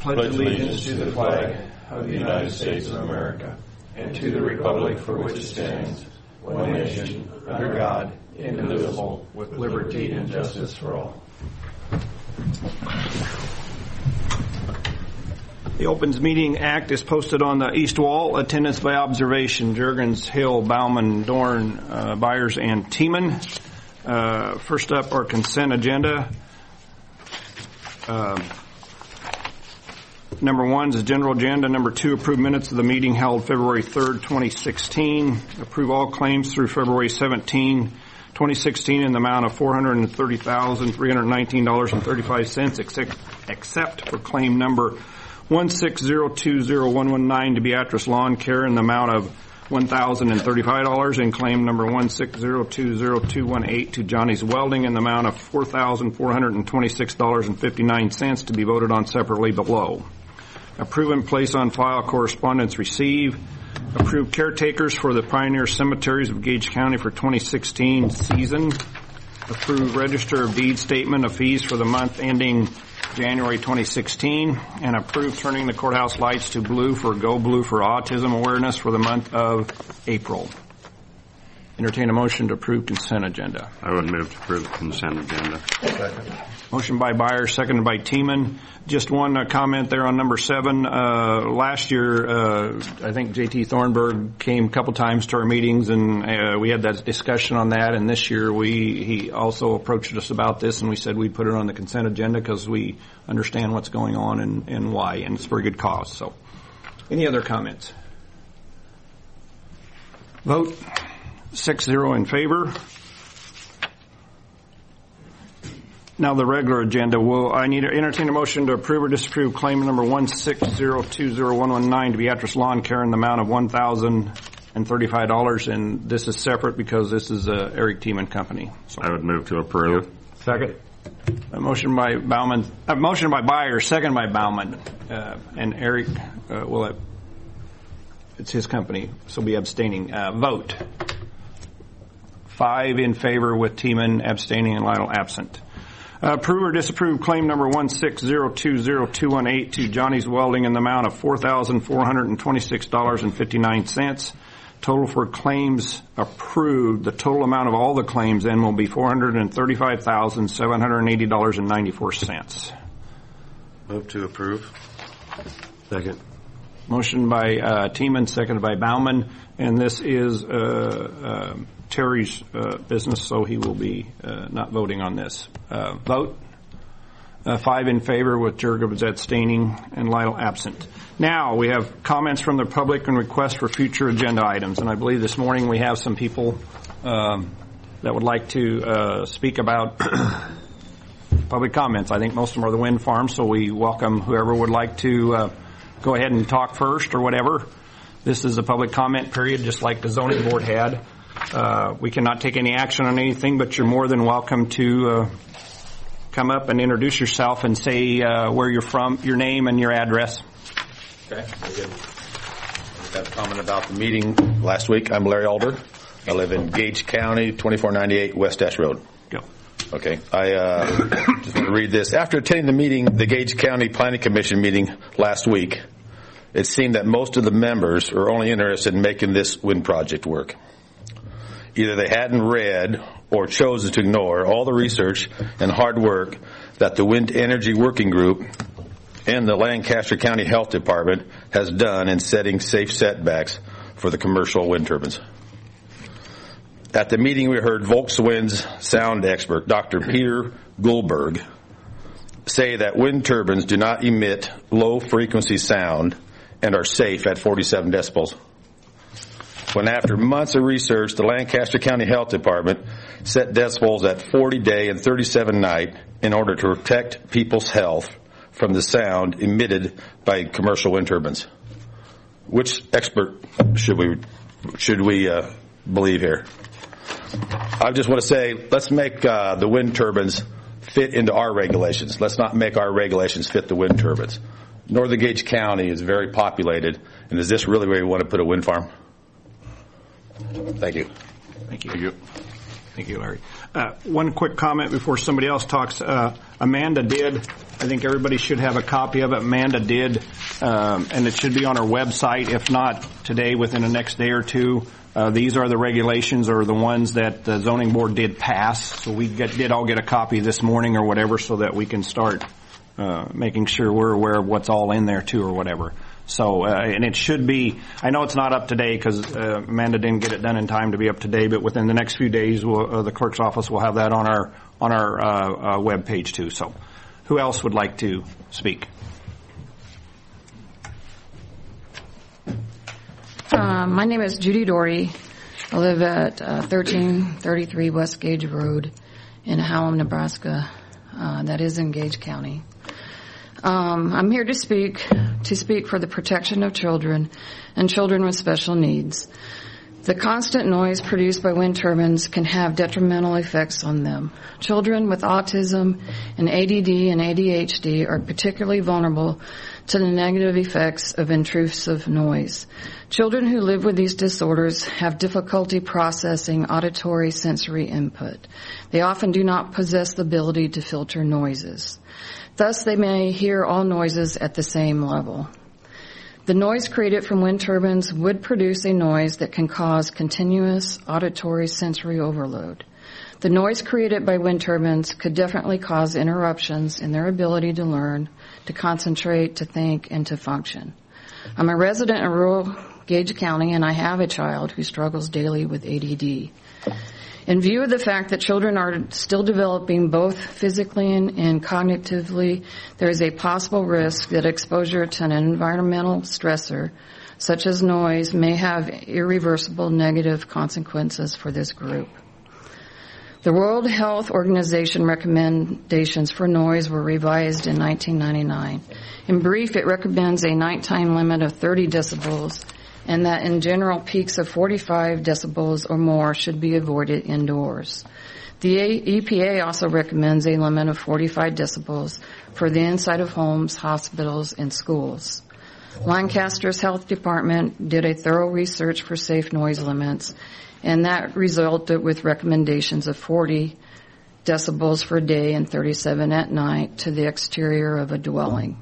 pledge allegiance to the flag of the United States of America and to the republic for which it stands, one nation, under God, indivisible, with liberty and justice for all. The Opens Meeting Act is posted on the east wall. Attendance by observation: Juergens, Hill, Bauman, Dorn, Byers, and Tiemann. First up, our consent agenda. Number 1 is the general agenda. Number 2, approve minutes of the meeting held February 3rd, 2016. Approve all claims through February 17, 2016 in the amount of $430,319.35, except for claim number 1602019 to Beatrice Lawn Care in the amount of $1,035, and claim number 1602018 to Johnny's Welding in the amount of $4,426.59 to be voted on separately below. Approve and place on file correspondence received. Approve caretakers for the Pioneer Cemeteries of Gage County for 2016 season. Approve register of deed statement of fees for the month ending January 2016, and approve turning the courthouse lights to blue for Go Blue for Autism Awareness for the month of April. Entertain a motion to approve consent agenda. I would move to approve the consent agenda. Second. Motion by Byers, seconded by Tiemann. Just one comment there on number 7. Last year, I think J.T. Thornburg came a couple times to our meetings, and we had that discussion on that. And this year, he also approached us about this, and we said we'd put it on the consent agenda because we understand what's going on and why, and it's for a good cause. So, any other comments? Vote 6-0 in favor. Now the regular agenda. I need to entertain a motion to approve or disapprove claim number 1602019 to Beatrice Lawn Care in the amount of $1,035, and this is separate because this is Eric Tiemann Company. So. I would move to approve. Second. A motion by Bauman. A motion by Byers, second by Bauman, and Eric it's his company, so we'll be abstaining. Vote 5 in favor with Tiemann abstaining and Lytle absent. Approve or disapprove claim number 1602018 to Johnny's Welding in the amount of $4,426.59. Total for claims approved. The total amount of all the claims then will be $435,780.94. Move to approve. Second. Motion by Tiemann, seconded by Bauman, and this is Terry's business, so he will be not voting on this. Vote 5 in favor with Juergens abstaining and Lytle absent. Now we have comments from the public and requests for future agenda items, and I believe this morning we have some people that would like to speak about public comments. I think most of them are the wind farms, so we welcome whoever would like to go ahead and talk first or whatever. This is a public comment period, just like the zoning board had. We cannot take any action on anything, but you're more than welcome to come up and introduce yourself and say where you're from, your name and your address. Okay, very good. I've got a comment about the meeting last week. I'm Larry Alder. I live in Gage County, 2498 West Ash Road. Go. Okay, I just want to read this. After attending the meeting, the Gage County Planning Commission meeting last week, it seemed that most of the members are only interested in making this wind project work. Either they hadn't read or chosen to ignore all the research and hard work that the Wind Energy Working Group and the Lancaster County Health Department has done in setting safe setbacks for the commercial wind turbines. At the meeting, we heard Volkswind's sound expert, Dr. Peter Goldberg, say that wind turbines do not emit low-frequency sound and are safe at 47 decibels. When after months of research, the Lancaster County Health Department set decibels at 40 day and 37 night in order to protect people's health from the sound emitted by commercial wind turbines. Which expert should we believe here? I just want to say, let's make the wind turbines fit into our regulations. Let's not make our regulations fit the wind turbines. Northern Gage County is very populated, and is this really where you want to put a wind farm? Thank you. Thank you. Thank you, Larry. One quick comment before somebody else talks. Amanda did, I think everybody should have a copy of it. Amanda did, and it should be on our website. If not today, within the next day or two. These are the regulations or the ones that the zoning board did pass. So we did all get a copy this morning or whatever so that we can start making sure we're aware of what's all in there too or whatever. So, and it should be, I know it's not up to date because Amanda didn't get it done in time to be up to date, but within the next few days, the clerk's office will have that on our web page too. So, who else would like to speak? My name is Judy Doherty. I live at 1333 West Gage Road in Hallam, Nebraska. That is in Gage County. I'm here to speak for the protection of children and children with special needs. The constant noise produced by wind turbines can have detrimental effects on them. Children with autism and ADD and ADHD are particularly vulnerable to the negative effects of intrusive noise. Children who live with these disorders have difficulty processing auditory sensory input. They often do not possess the ability to filter noises. Thus, they may hear all noises at the same level. The noise created from wind turbines would produce a noise that can cause continuous auditory sensory overload. The noise created by wind turbines could definitely cause interruptions in their ability to learn, to concentrate, to think, and to function. I'm a resident in rural Gage County, and I have a child who struggles daily with ADD. In view of the fact that children are still developing both physically and cognitively, there is a possible risk that exposure to an environmental stressor, such as noise, may have irreversible negative consequences for this group. The World Health Organization recommendations for noise were revised in 1999. In brief, it recommends a nighttime limit of 30 decibels and that in general peaks of 45 decibels or more should be avoided indoors. The EPA also recommends a limit of 45 decibels for the inside of homes, hospitals, and schools. Lancaster's Health Department did a thorough research for safe noise limits, and that resulted with recommendations of 40 decibels for day and 37 at night to the exterior of a dwelling.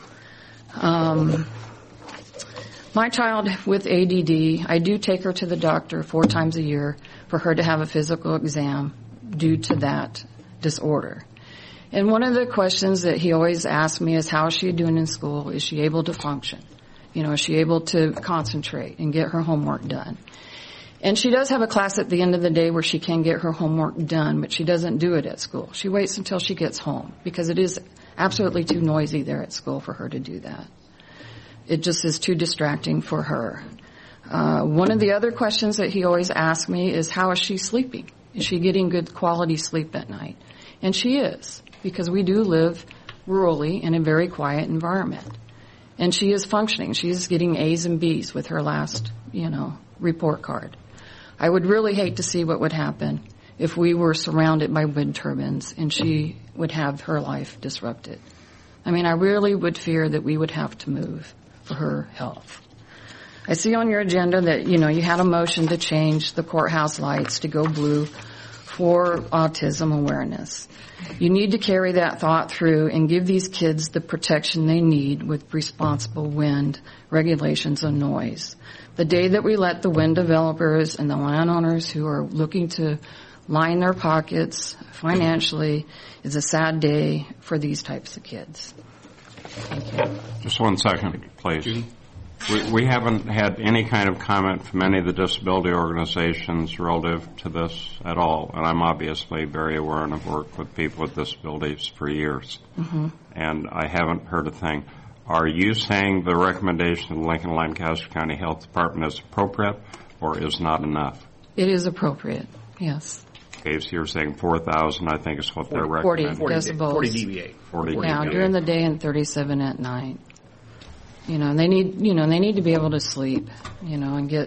My child with ADD, I do take her to the doctor 4 times a year for her to have a physical exam due to that disorder. And one of the questions that he always asks me is, how is she doing in school? Is she able to function? You know, is she able to concentrate and get her homework done? And she does have a class at the end of the day where she can get her homework done, but she doesn't do it at school. She waits until she gets home because it is absolutely too noisy there at school for her to do that. It just is too distracting for her. One of the other questions that he always asks me is, how is she sleeping? Is she getting good quality sleep at night? And she is, because we do live rurally in a very quiet environment. And she is functioning. She is getting A's and B's with her last, report card. I would really hate to see what would happen if we were surrounded by wind turbines and she would have her life disrupted. I mean, I really would fear that we would have to move for her health. I see on your agenda that, you had a motion to change the courthouse lights to go blue for autism awareness. You need to carry that thought through and give these kids the protection they need with responsible wind regulations and noise. The day that we let the wind developers and the landowners who are looking to line their pockets financially is a sad day for these types of kids. Thank you. Just 1 second, please. We haven't had any kind of comment from any of the disability organizations relative to this at all, and I'm obviously very aware and have worked with people with disabilities for years, and I haven't heard a thing. Are you saying the recommendation of the Lincoln Lancaster County Health Department is appropriate or is not enough? It is appropriate, yes. Okay, so you're saying 4,000, I think is what they're 40 recommending. decibels. 40 dBA. 40 Yeah, dBA. during the day and 37 at night. They need to be able to sleep, and get,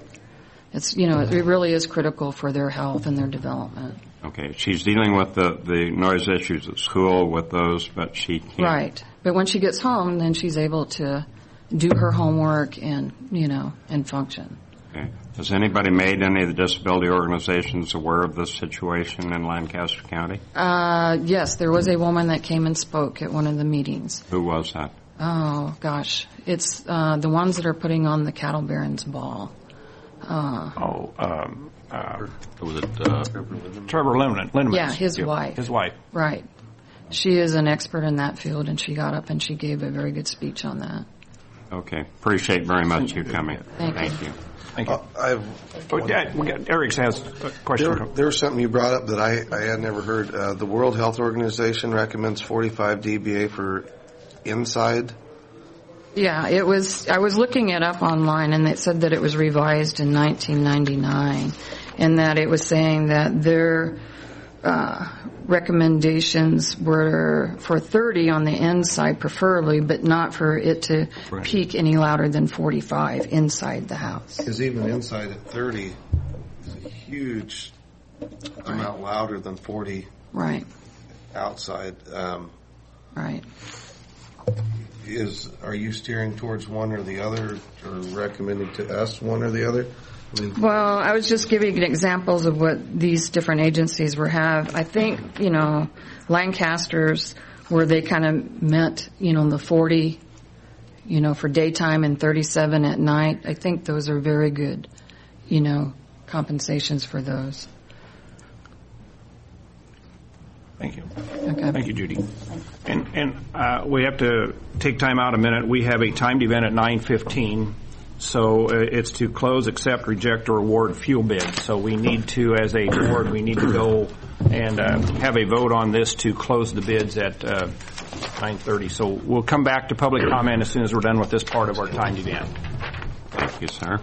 it really is critical for their health and their development. Okay, she's dealing with the noise issues at school with those, but she can't. Right. But when she gets home, then she's able to do her homework and, and function. Okay. Has anybody made any of the disability organizations aware of this situation in Lancaster County? Yes, there was a woman that came and spoke at one of the meetings. Who was that? Oh, gosh. It's the ones that are putting on the Cattle Barons Ball. Was it Trevor Lindeman. Yeah, his wife. His wife. Right. She is an expert in that field, and she got up and she gave a very good speech on that. Okay. Appreciate very much you coming. Thank you. Thank you. Eric has a question. There was something you brought up that I had never heard. The World Health Organization recommends 45 dBA for inside. Yeah, it was. I was looking it up online, and it said that it was revised in 1999, and that it was saying that their recommendations were for 30 on the inside, preferably, but not for it to peak any louder than 45 inside the house. Because even inside at 30 is a huge amount louder than 40 Right. outside. Right. Are you steering towards one or the other, or recommending to us one or the other? Well, I was just giving examples of what these different agencies have. I think, Lancaster's, where they kind of meant, the 40, for daytime and 37 at night. I think those are very good, compensations for those. Thank you. Okay. Thank you, Judy. And we have to take time out a minute. We have a timed event at 9:15. So it's to close, accept, reject, or award fuel bids. So we need to, as a board, we need to go and have a vote on this to close the bids at 9:30. So we'll come back to public comment as soon as we're done with this part of our timed event. Thank you, sir.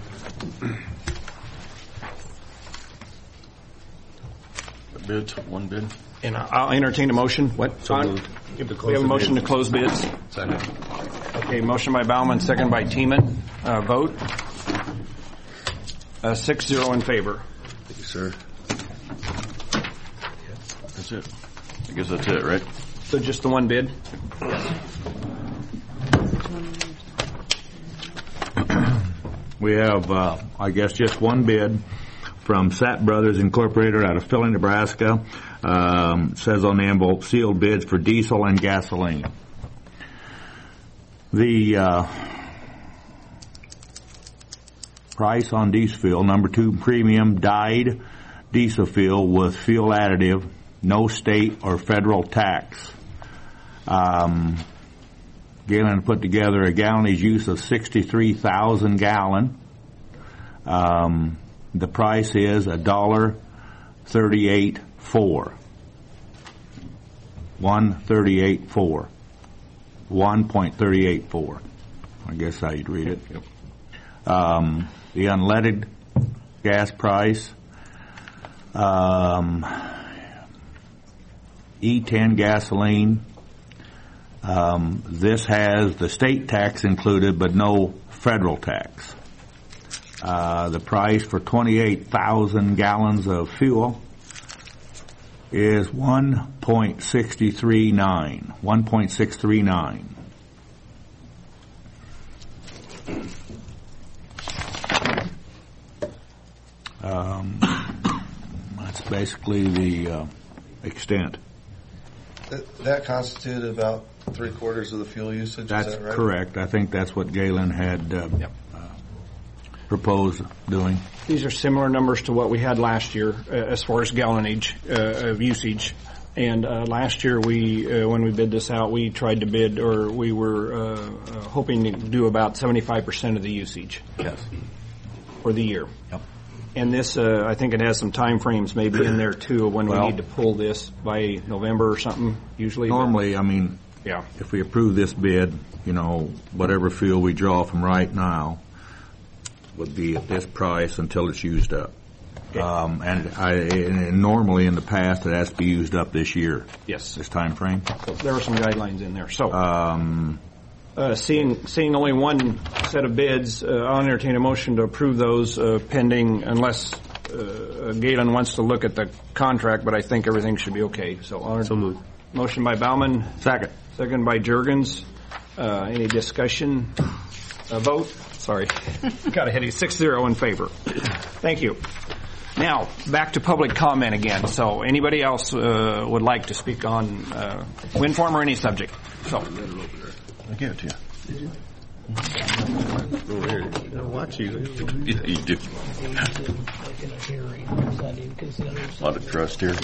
bids? One bid? And I'll entertain a motion. What? So moved. We have a motion to close bids. Second. Okay, motion by Bauman, second by Teeman. Vote. 6-0 in favor. Thank you, sir. That's it. I guess that's it, right? So just the one bid? We have, I guess, just one bid from Satt Brothers Incorporated out of Philly, Nebraska. Says on the envelope, sealed bids for diesel and gasoline. The price on diesel fuel, number 2 premium dyed diesel fuel with fuel additive, no state or federal tax. Galen put together a gallonage use of 63,000 gallon. The price is $1.38.4. 1.38.4. 1.38.4. I guess how you'd read it. Yep. The unleaded gas price, E10 gasoline. This has the state tax included, but no federal tax. The price for 28,000 gallons of fuel is $1.639. 1.639. That's basically the extent. That constituted about 3/4 of the fuel usage. That's is that right? correct. I think that's what Galen had proposed doing. These are similar numbers to what we had last year as far as gallonage of usage. And last year, when we bid this out, we tried to bid, or we were hoping to do about 75% of the usage. Yes. For the year. Yep. And this, I think it has some time frames maybe in there too of when we need to pull this by November or something. Usually, Normally, I mean, yeah. If we approve this bid, whatever fuel we draw from right now would be at this price until it's used up. And normally in the past it has to be used up this year. Yes. This time frame. So there were some guidelines in there. So, seeing only one set of bids, I'll entertain a motion to approve those pending, unless Galen wants to look at the contract, but I think everything should be okay. So moved. Motion by Bauman. Second. Second by Juergens. Any discussion? Vote. Sorry. Got ahead of you. 6-0 in favor. Thank you. Now, back to public comment again. So anybody else would like to speak on wind farm or any subject? So, I gave it to you. Did you? Watch you. Yeah, you do. A lot of trust here.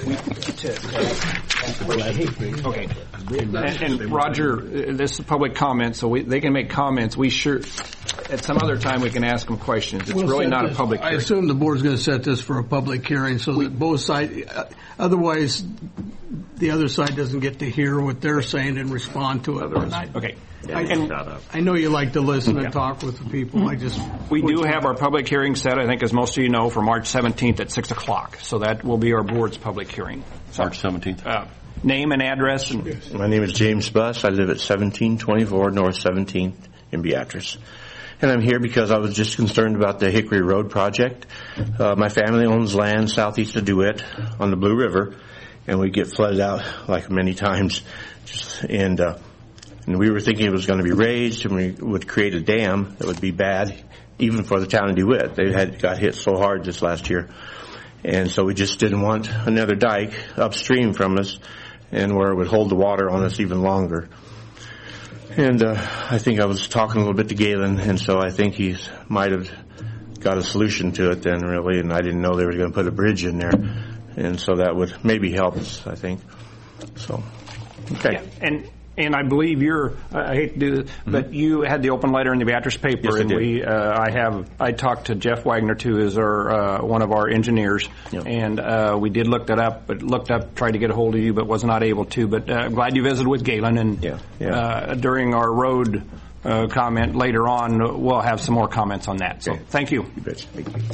okay. And Roger, this is public comment, so they can make comments. We sure, at some other time, we can ask them questions. It's really not a public hearing. I assume the board's going to set this for a public hearing so that both sides, otherwise the other side doesn't get to hear what they're saying and respond to it. Okay. I know you like to listen and talk with the people. We do have our public hearing set, I think, as most of you know, for March 17th at 6 o'clock. So that will be our board's public hearing. March 17th. Name and address. My name is James Buss. I live at 1724 North 17th in Beatrice. And I'm here because I was just concerned about the Hickory Road project. My family owns land southeast of DeWitt on the Blue River, and we get flooded out like many times. And we were thinking it was going to be raised, and we would create a dam that would be bad, even for the town of DeWitt. They got hit so hard this last year. And so we just didn't want another dike upstream from us, and where it would hold the water on us even longer. And I think I was talking a little bit to Galen, and so I think he might have got a solution to it then, really, and I didn't know they were going to put a bridge in there. And so that would maybe help us, I think. So, okay. Yeah, and I believe I hate to do this, but you had the open letter in the Beatrice paper. Yes, I did. And I talked to Jeff Wagner too, as one of our engineers, and we did look that up, tried to get a hold of you, but was not able to. But glad you visited with Galen, and during our road comment later on, we'll have some more comments on that. So thank you. You betcha. Thank you.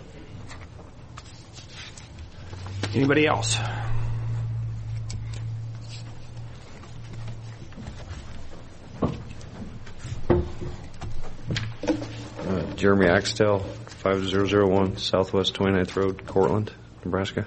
Anybody else? Jeremy Axtell, 5001 Southwest 29th Road, Cortland, Nebraska.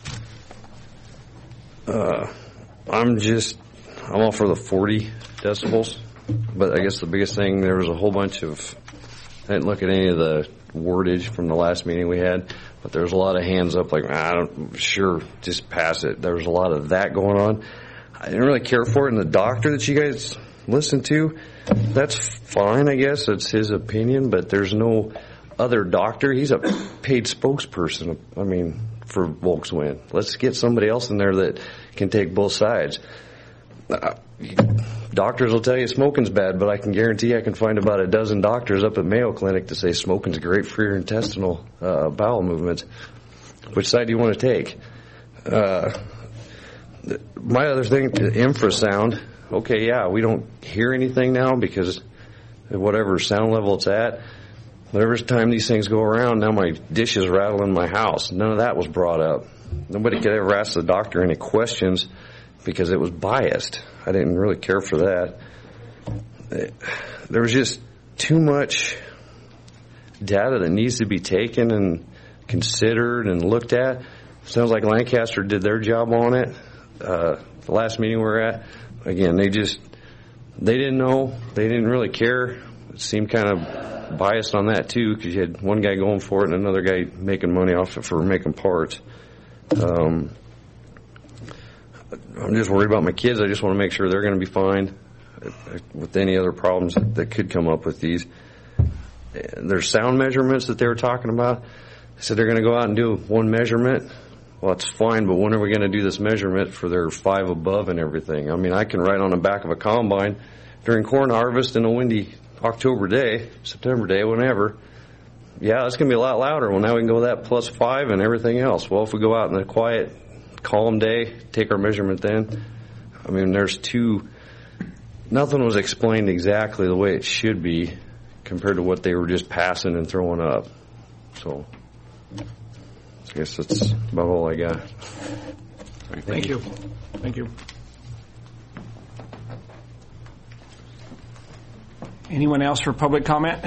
I'm all for the 40 decibels, but I guess the biggest thing, there was a whole bunch of, I didn't look at any of the wordage from the last meeting we had, but there was a lot of hands up like, just pass it. There was a lot of that going on. I didn't really care for it, and the doctor that you guys listen to, that's fine, I guess. It's his opinion, but there's no other doctor. He's a paid spokesperson, for Volkswagen. Let's get somebody else in there that can take both sides. Doctors will tell you smoking's bad, but I can guarantee I can find about a dozen doctors up at Mayo Clinic to say smoking's great for your intestinal bowel movements. Which side do you want to take? My other thing, infrasound. Okay, yeah, we don't hear anything now because of whatever sound level it's at. But every time these things go around, now my dishes rattle in my house. None of that was brought up. Nobody could ever ask the doctor any questions because it was biased. I didn't really care for that. There was just too much data that needs to be taken and considered and looked at. Sounds like Lancaster did their job on it. The last meeting we were at, again, they didn't know. They didn't really care. It seemed kind of biased on that, too, because you had one guy going for it and another guy making money off it for making parts. I'm just worried about my kids. I just want to make sure they're going to be fine with any other problems that could come up with these. There's sound measurements that they were talking about. They said they're going to go out and do one measurement. Well, that's fine, but when are we going to do this measurement for their 5 above and everything? I can ride on the back of a combine during corn harvest in a windy October day, September day, whenever. Yeah, it's going to be a lot louder. Well, now we can go that +5 and everything else. Well, if we go out in a quiet, calm day, take our measurement then. Nothing was explained exactly the way it should be compared to what they were just passing and throwing up. So I guess that's about all I got. Thank you. Thank you. Anyone else for public comment?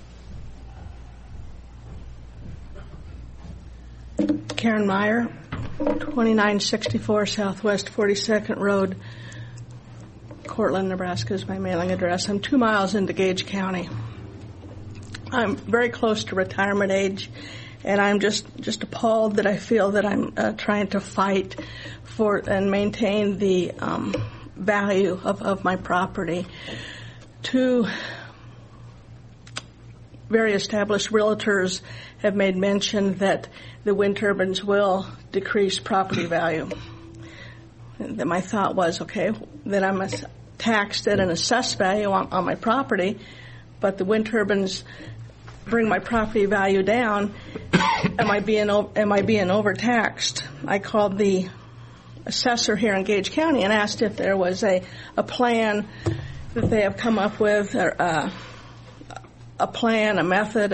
Karen Meyer, 2964 Southwest 42nd Road, Cortland, Nebraska is my mailing address. I'm 2 miles into Gage County. I'm very close to retirement age, and I'm just appalled that I feel that I'm trying to fight for and maintain the value of my property. Two very established realtors have made mention that the wind turbines will decrease property value. And my thought was, okay, then I'm taxed at an assessed value on my property, but the wind turbines bring my property value down. Am I being overtaxed? I called the assessor here in Gage County and asked if there was a plan that they have come up with, a plan, a method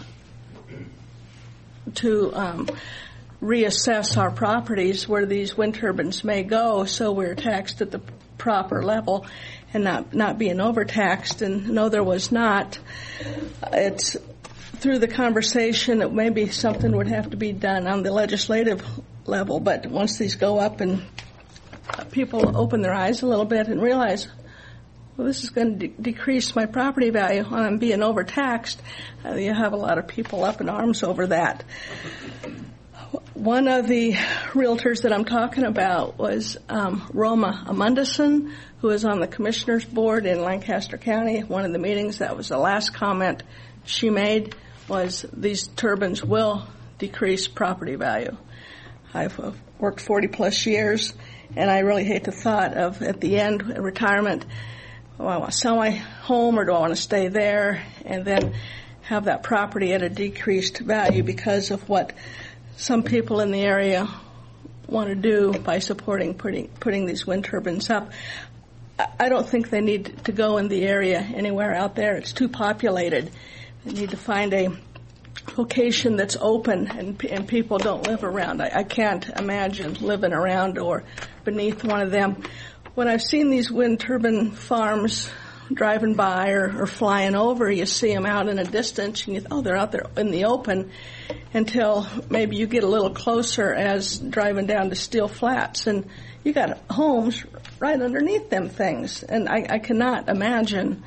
to reassess our properties where these wind turbines may go, so we're taxed at the proper level and not being overtaxed. And no, there was not. It's through the conversation that maybe something would have to be done on the legislative level, but once these go up and people open their eyes a little bit and realize, well, this is going to decrease my property value and I'm being overtaxed, you have a lot of people up in arms over that. One of the realtors that I'm talking about was Roma Amundsen, who is on the Commissioner's Board in Lancaster County. One of the meetings, that was the last comment she made, was these turbines will decrease property value. I've worked 40 plus years, and I really hate the thought of, at the end, retirement, do I want to sell my home or do I want to stay there and then have that property at a decreased value because of what some people in the area want to do by supporting putting these wind turbines up. I don't think they need to go in the area anywhere out there. It's too populated. They need to find a location that's open and people don't live around. I can't imagine living around or beneath one of them. When I've seen these wind turbine farms driving by or flying over, you see them out in a distance and you think, oh, they're out there in the open, until maybe you get a little closer as driving down to Steel Flats and you got homes right underneath them things. And I cannot imagine.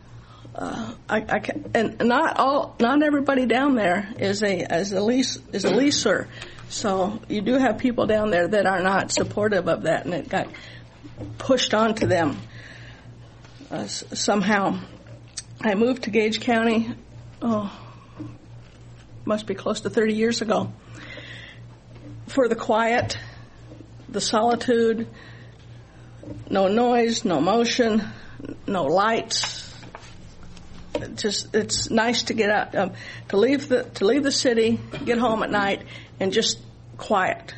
And not everybody down there is a leaser. So you do have people down there that are not supportive of that, and it got pushed onto them somehow. I moved to Gage County, must be close to 30 years ago, for the quiet, the solitude, no noise, no motion, no lights. It's nice to get out, to leave the city, get home at night, and just quiet.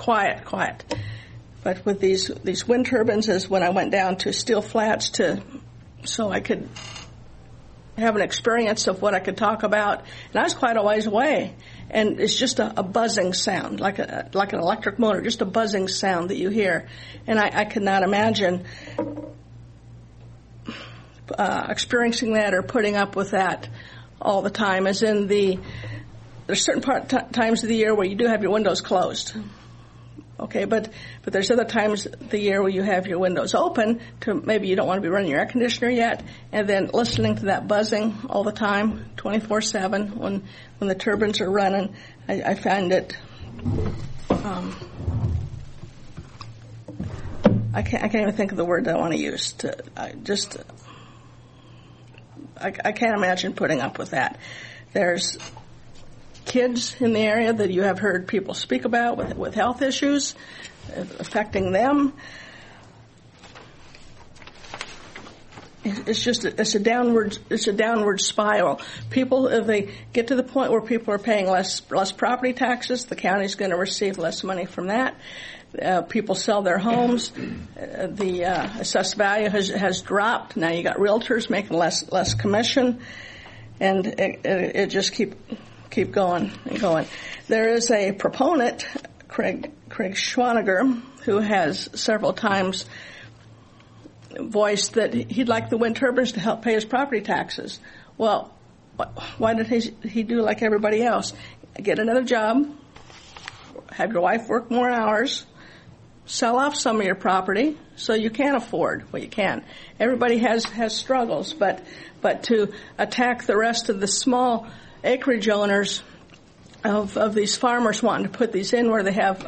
But with these wind turbines, is when I went down to Steel Flats so I could have an experience of what I could talk about, and I was quite a ways away, and it's just a buzzing sound, like an electric motor, just a buzzing sound that you hear, and I could not imagine experiencing that or putting up with that all the time. As in there's certain times of the year where you do have your windows closed. Okay, but there's other times of the year where you have your windows open to maybe you don't want to be running your air conditioner yet, and then listening to that buzzing all the time, 24/7 when the turbines are running. I find it. I can't even think of the word that I want to use. I can't imagine putting up with that. There's kids in the area that you have heard people speak about with health issues affecting them. It's a downward spiral. People, if they get to the point where people are paying less property taxes, the county's going to receive less money from that. People sell their homes. The assessed value has dropped. Now you got realtors making less commission, and it just keep going and going. There is a proponent, Craig Schwaniger, who has several times voiced that he'd like the wind turbines to help pay his property taxes. Well, why did he do like everybody else? Get another job, have your wife work more hours, sell off some of your property so you can afford what you can. Everybody has struggles, but to attack the rest of the small acreage owners of these farmers wanting to put these in where they have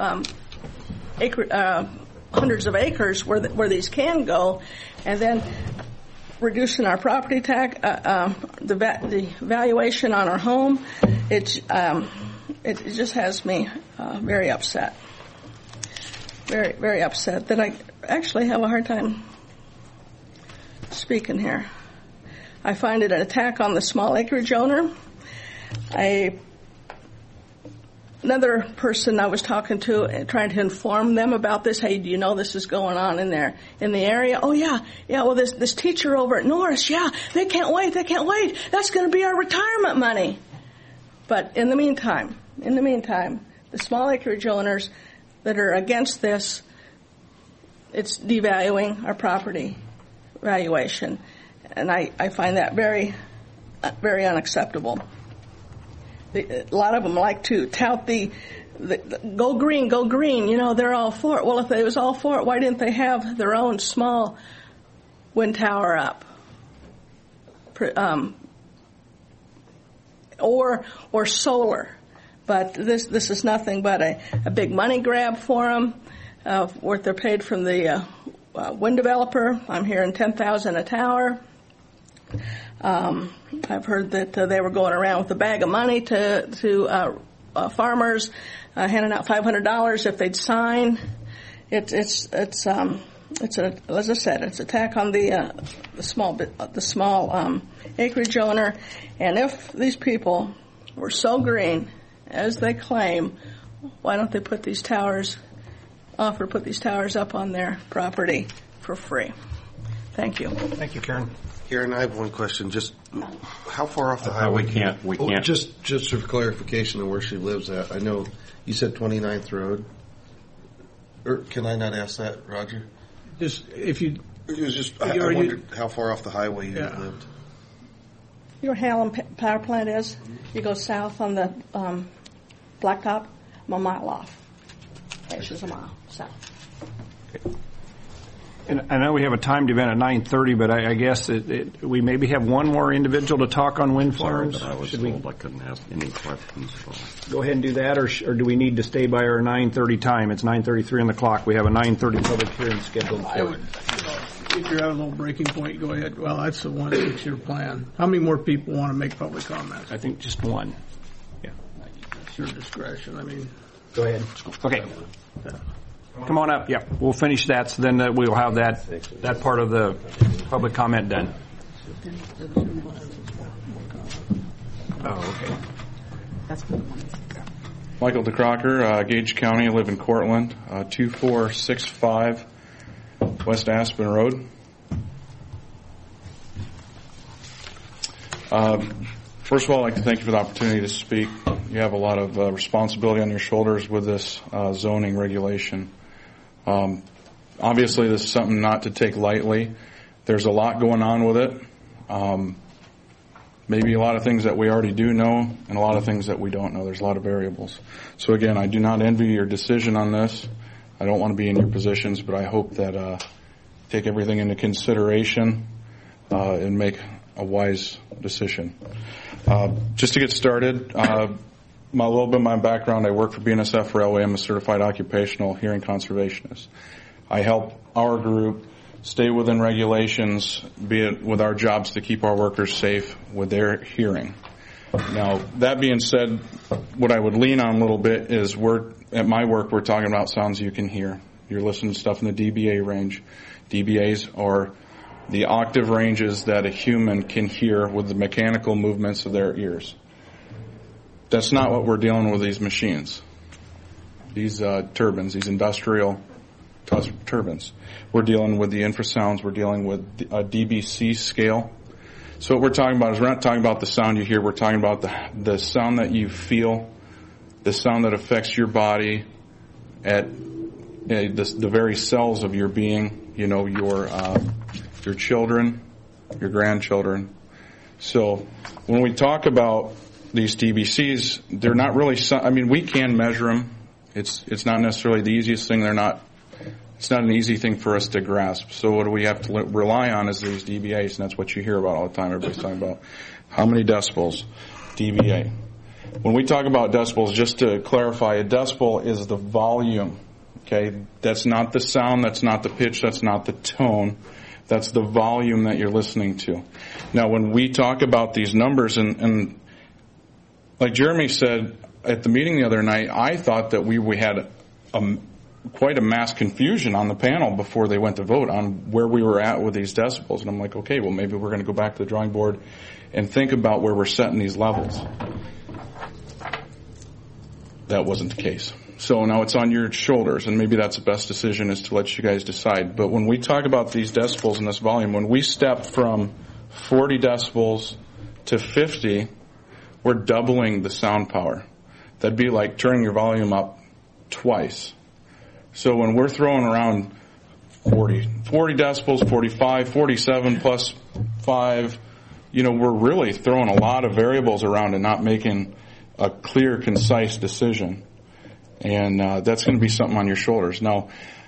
hundreds of acres where these can go, and then reducing our property tax, the valuation on our home, it just has me very upset. Very, very upset that I actually have a hard time speaking here. I find it an attack on the small acreage owner. Another person I was talking to, trying to inform them about this. Hey, do you know this is going on in the area? Oh yeah. Well, this teacher over at Norris, yeah, they can't wait. That's going to be our retirement money. But in the meantime, the small acreage owners that are against this, it's devaluing our property valuation, and I find that very, very unacceptable. A lot of them like to tout the go green, they're all for it. Well, if they was all for it, why didn't they have their own small wind tower up? Or solar. But this is nothing but a big money grab for them, what they're paid from the wind developer. I'm hearing $10,000 a tower. I've heard that they were going around with a bag of money to farmers, handing out $500 if they'd sign. It's as I said, it's an attack on the small acreage owner. And if these people were so green as they claim, why don't they put these towers up on their property for free? Thank you. Thank you, Karen. Karen, I have one question. Just how far off the highway? We can't. Just for clarification of where she lives at. I know you said 29th Road. Or can I not ask that, Roger? Just if you. It was just. I wondered how far off the highway you lived. You know where Hallam Power Plant is? You go south on the blacktop. I'm a mile off. It's just a mile south. Okay. And I know we have a timed event at 9:30, but I guess we maybe have one more individual to talk on wind farms. Sorry, but I was told I couldn't ask any questions. Go ahead and do that, or do we need to stay by our 9:30 time? It's 9:33 on the clock. We have a 9:30 public hearing scheduled. If you're at a little breaking point, go ahead. Well, that's the one. It's your plan. How many more people want to make public comments? I think just one. Yeah. It's your discretion. I mean. Go ahead. Okay. Come on up. Yeah, we'll finish that. So then we'll have that part of the public comment done. Oh, okay. That's good one. Michael DeCrocker, Gage County. I live in Cortland, 2465 West Aspen Road. First of all, I'd like to thank you for the opportunity to speak. You have a lot of responsibility on your shoulders with this zoning regulation. Obviously, this is something not to take lightly. There's a lot going on with it. Maybe a lot of things that we already do know and a lot of things that we don't know. There's a lot of variables. So again, I do not envy your decision on this. I don't want to be in your positions, but I hope that take everything into consideration and make a wise decision. Just to get started, a little bit of my background, I work for BNSF Railway. I'm a certified occupational hearing conservationist. I help our group stay within regulations, be it with our jobs to keep our workers safe with their hearing. Now, that being said, what I would lean on a little bit is at my work, we're talking about sounds you can hear. You're listening to stuff in the dBA range. dBAs are the octave ranges that a human can hear with the mechanical movements of their ears. That's not what we're dealing with these machines. These turbines, these industrial turbines. We're dealing with the infrasounds. We're dealing with a DBC scale. So what we're talking about is we're not talking about the sound you hear. We're talking about the sound that you feel, the sound that affects your body at the very cells of your being. You know, your children, your grandchildren. So when we talk about these DBCs, they're not really, we can measure them It's not necessarily the easiest thing. It's not an easy thing for us to grasp. So what do we have to rely on is these dBAs, and that's what you hear about all the time. Everybody's talking about how many decibels, dBA. When we talk about decibels, just to clarify, a decibel is the volume. Okay, that's not the sound, that's not the pitch, that's not the tone. That's the volume that you're listening to. Now, when we talk about these numbers, and like Jeremy said at the meeting the other night, I thought that we had quite a mass confusion on the panel before they went to vote on where we were at with these decibels. And I'm like, okay, well, maybe we're going to go back to the drawing board and think about where we're setting these levels. That wasn't the case. So now it's on your shoulders, and maybe that's the best decision, is to let you guys decide. But when we talk about these decibels and this volume, when we step from 40 decibels to 50, we're doubling the sound power. That'd be like turning your volume up twice. So when we're throwing around 40 decibels, 45, 47 plus 5, we're really throwing a lot of variables around and not making a clear, concise decision. And that's going to be something on your shoulders. Now,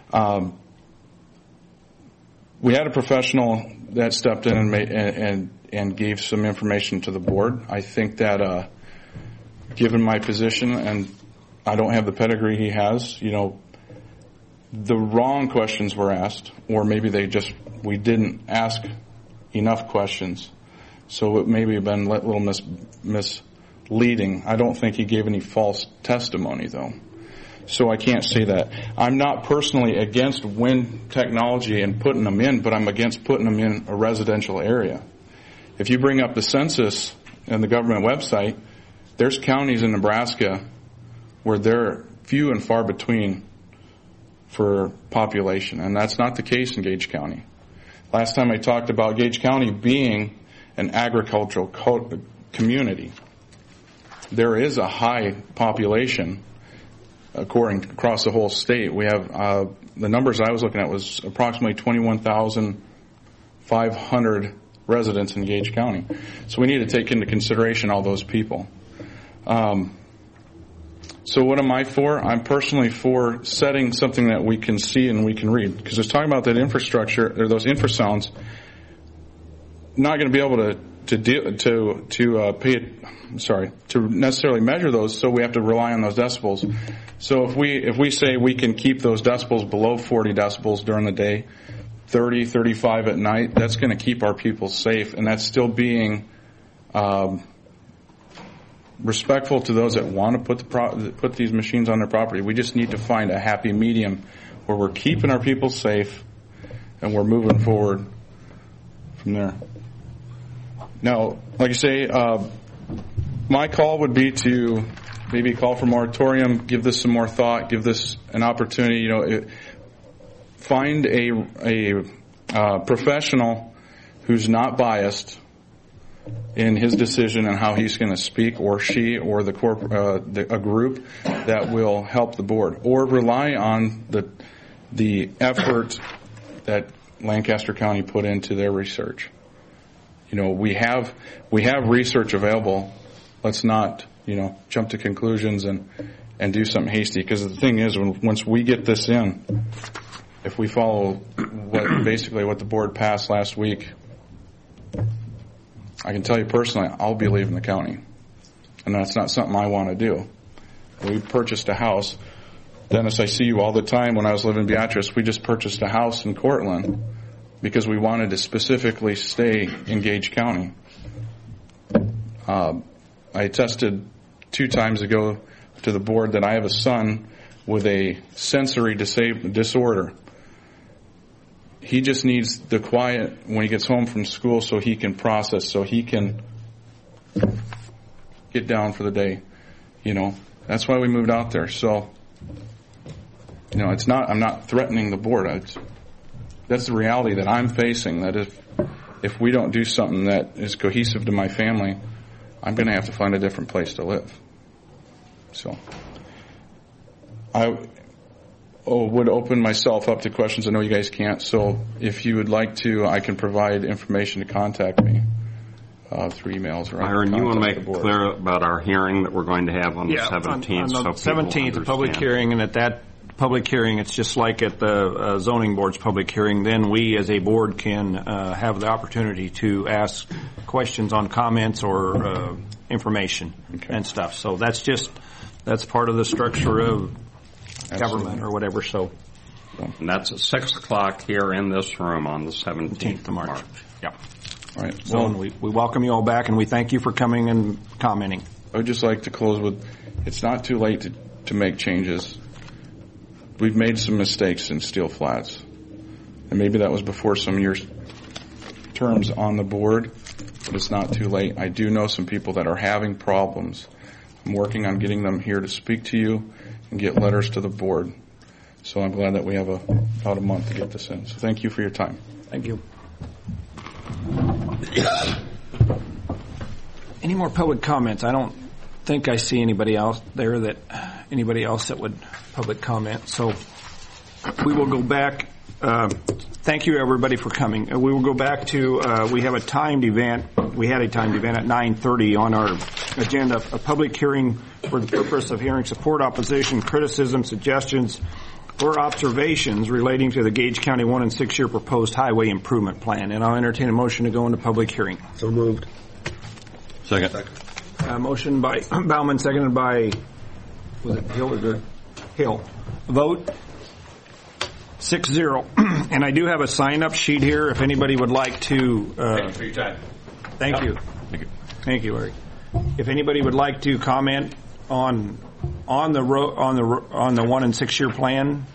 we had a professional that stepped in and gave some information to the board. I think that, given my position, and I don't have the pedigree he has, the wrong questions were asked, or maybe we didn't ask enough questions. So it maybe have been a little misleading. I don't think he gave any false testimony, though. So I can't say that. I'm not personally against wind technology and putting them in, but I'm against putting them in a residential area. If you bring up the census and the government website, there's counties in Nebraska where they're few and far between for population, and that's not the case in Gage County. Last time I talked about Gage County being an agricultural community. There is a high population across the whole state. We have the numbers I was looking at was approximately 21,500 residents in Gage County. So we need to take into consideration all those people. So what am I for? I'm personally for setting something that we can see and we can read, because it's talking about that infrastructure or those infrasounds. Not going to be able to necessarily measure those, so we have to rely on those decibels. So if we say we can keep those decibels below 40 decibels during the day, 30, 35 at night, that's going to keep our people safe, and that's still being respectful to those that want to put these machines on their property. We just need to find a happy medium where we're keeping our people safe and we're moving forward from there. Now, like I say, my call would be to maybe call for moratorium, give this some more thought, give this an opportunity. Find a professional who's not biased in his decision on how he's going to speak, or she, or a group that will help the board, or rely on the effort that Lancaster County put into their research. We have research available. Let's not, jump to conclusions and do something hasty. Because the thing is, once we get this in, if we follow what the board passed last week, I can tell you personally, I'll be leaving the county. And that's not something I want to do. We purchased a house. Dennis, I see you all the time. When I was living in Beatrice, we just purchased a house in Cortland because we wanted to specifically stay in Gage County. I tested 2 times ago to the board that I have a son with a sensory disorder. He just needs the quiet when he gets home from school so he can process, so he can get down for the day. That's why we moved out there. So, I'm not threatening the board. That's the reality that I'm facing, that if we don't do something that is cohesive to my family, I'm going to have to find a different place to live. So, I would open myself up to questions. I know you guys can't, so if you would like to, I can provide information to contact me. through emails or Byron, you want to make the it board. clear about our hearing that we're going to have on the 17th? On the so 17th, the public hearing, and at that public hearing, it's just like at the zoning board's public hearing. Then we, as a board, can have the opportunity to ask questions on comments or information and stuff. So that's part of the structure of government or whatever. So, and that's at 6 o'clock here in this room on the 17th of March. Yeah. All right. So we welcome you all back, and we thank you for coming and commenting. I would just like to close with, it's not too late to make changes. We've made some mistakes in Steel Flats, and maybe that was before some of your terms on the board, but it's not too late. I do know some people that are having problems. I'm working on getting them here to speak to you and get letters to the board. So I'm glad that we have about a month to get this in. So thank you for your time. Thank you. Any more public comments? I don't think I see anybody else that would public comment. So we will go back. Thank you, everybody, for coming. We will go back to, we have a timed event. We had a timed event at 9:30 on our agenda, a public hearing for the purpose of hearing support, opposition, criticism, suggestions, or observations relating to the Gage County 1 and 6 year proposed highway improvement plan. And I'll entertain a motion to go into public hearing. So moved. Second. Motion by Bauman, seconded by, was it Hill or Good? Hill. Vote 6-0. And I do have a sign-up sheet here if anybody would like to. Thank you for your time. Thank you. Thank you. Thank you, Larry. If anybody would like to comment on the 1 and 6 year plan,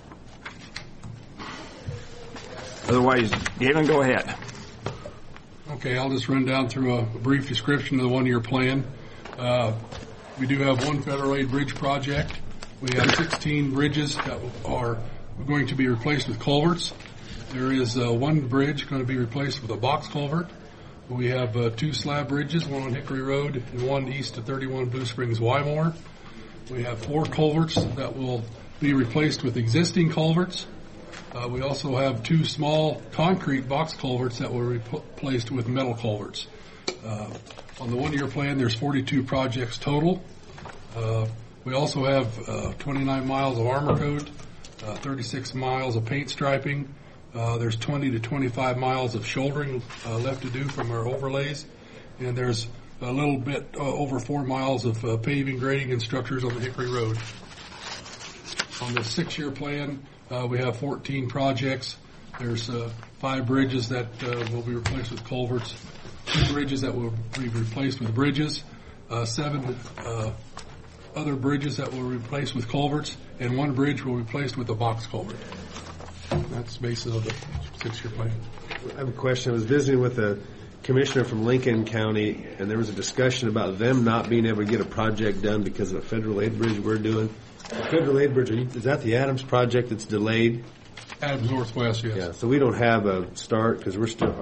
otherwise, Galen, go ahead. Okay, I'll just run down through a brief description of the 1 year plan. We do have one federal aid bridge project. We have 16 bridges that are going to be replaced with culverts. There is one bridge going to be replaced with a box culvert. We have 2 slab bridges, one on Hickory Road and one east of 31 Blue Springs, Wymore. We have 4 culverts that will be replaced with existing culverts. We also have 2 small concrete box culverts that were replaced with metal culverts. On the 1 year plan, there's 42 projects total. We also have 29 miles of armor coat, 36 miles of paint striping. There's 20 to 25 miles of shouldering left to do from our overlays. And there's a little bit over 4 miles of paving, grading, and structures on the Hickory Road. On the 6 year plan, we have 14 projects. There's 5 bridges that will be replaced with culverts, 2 bridges that will be replaced with bridges, 7 other bridges that will be replaced with culverts, and 1 bridge will be replaced with a box culvert. That's the basis of the 6 year plan. I have a question. I was visiting with a commissioner from Lincoln County, and there was a discussion about them not being able to get a project done because of a federal aid bridge we're doing. The federal aid bridge, is that the Adams project that's delayed? Adams Northwest, yes. Yeah, so we don't have a start because we're still,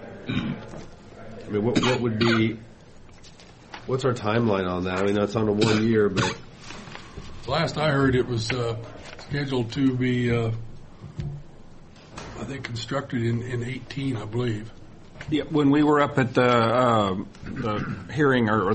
I mean, what would be, what's our timeline on that? I mean, that's on a 1 year, but. Last I heard, it was scheduled to be, I think, constructed in 18, I believe. Yeah, when we were up at the hearing or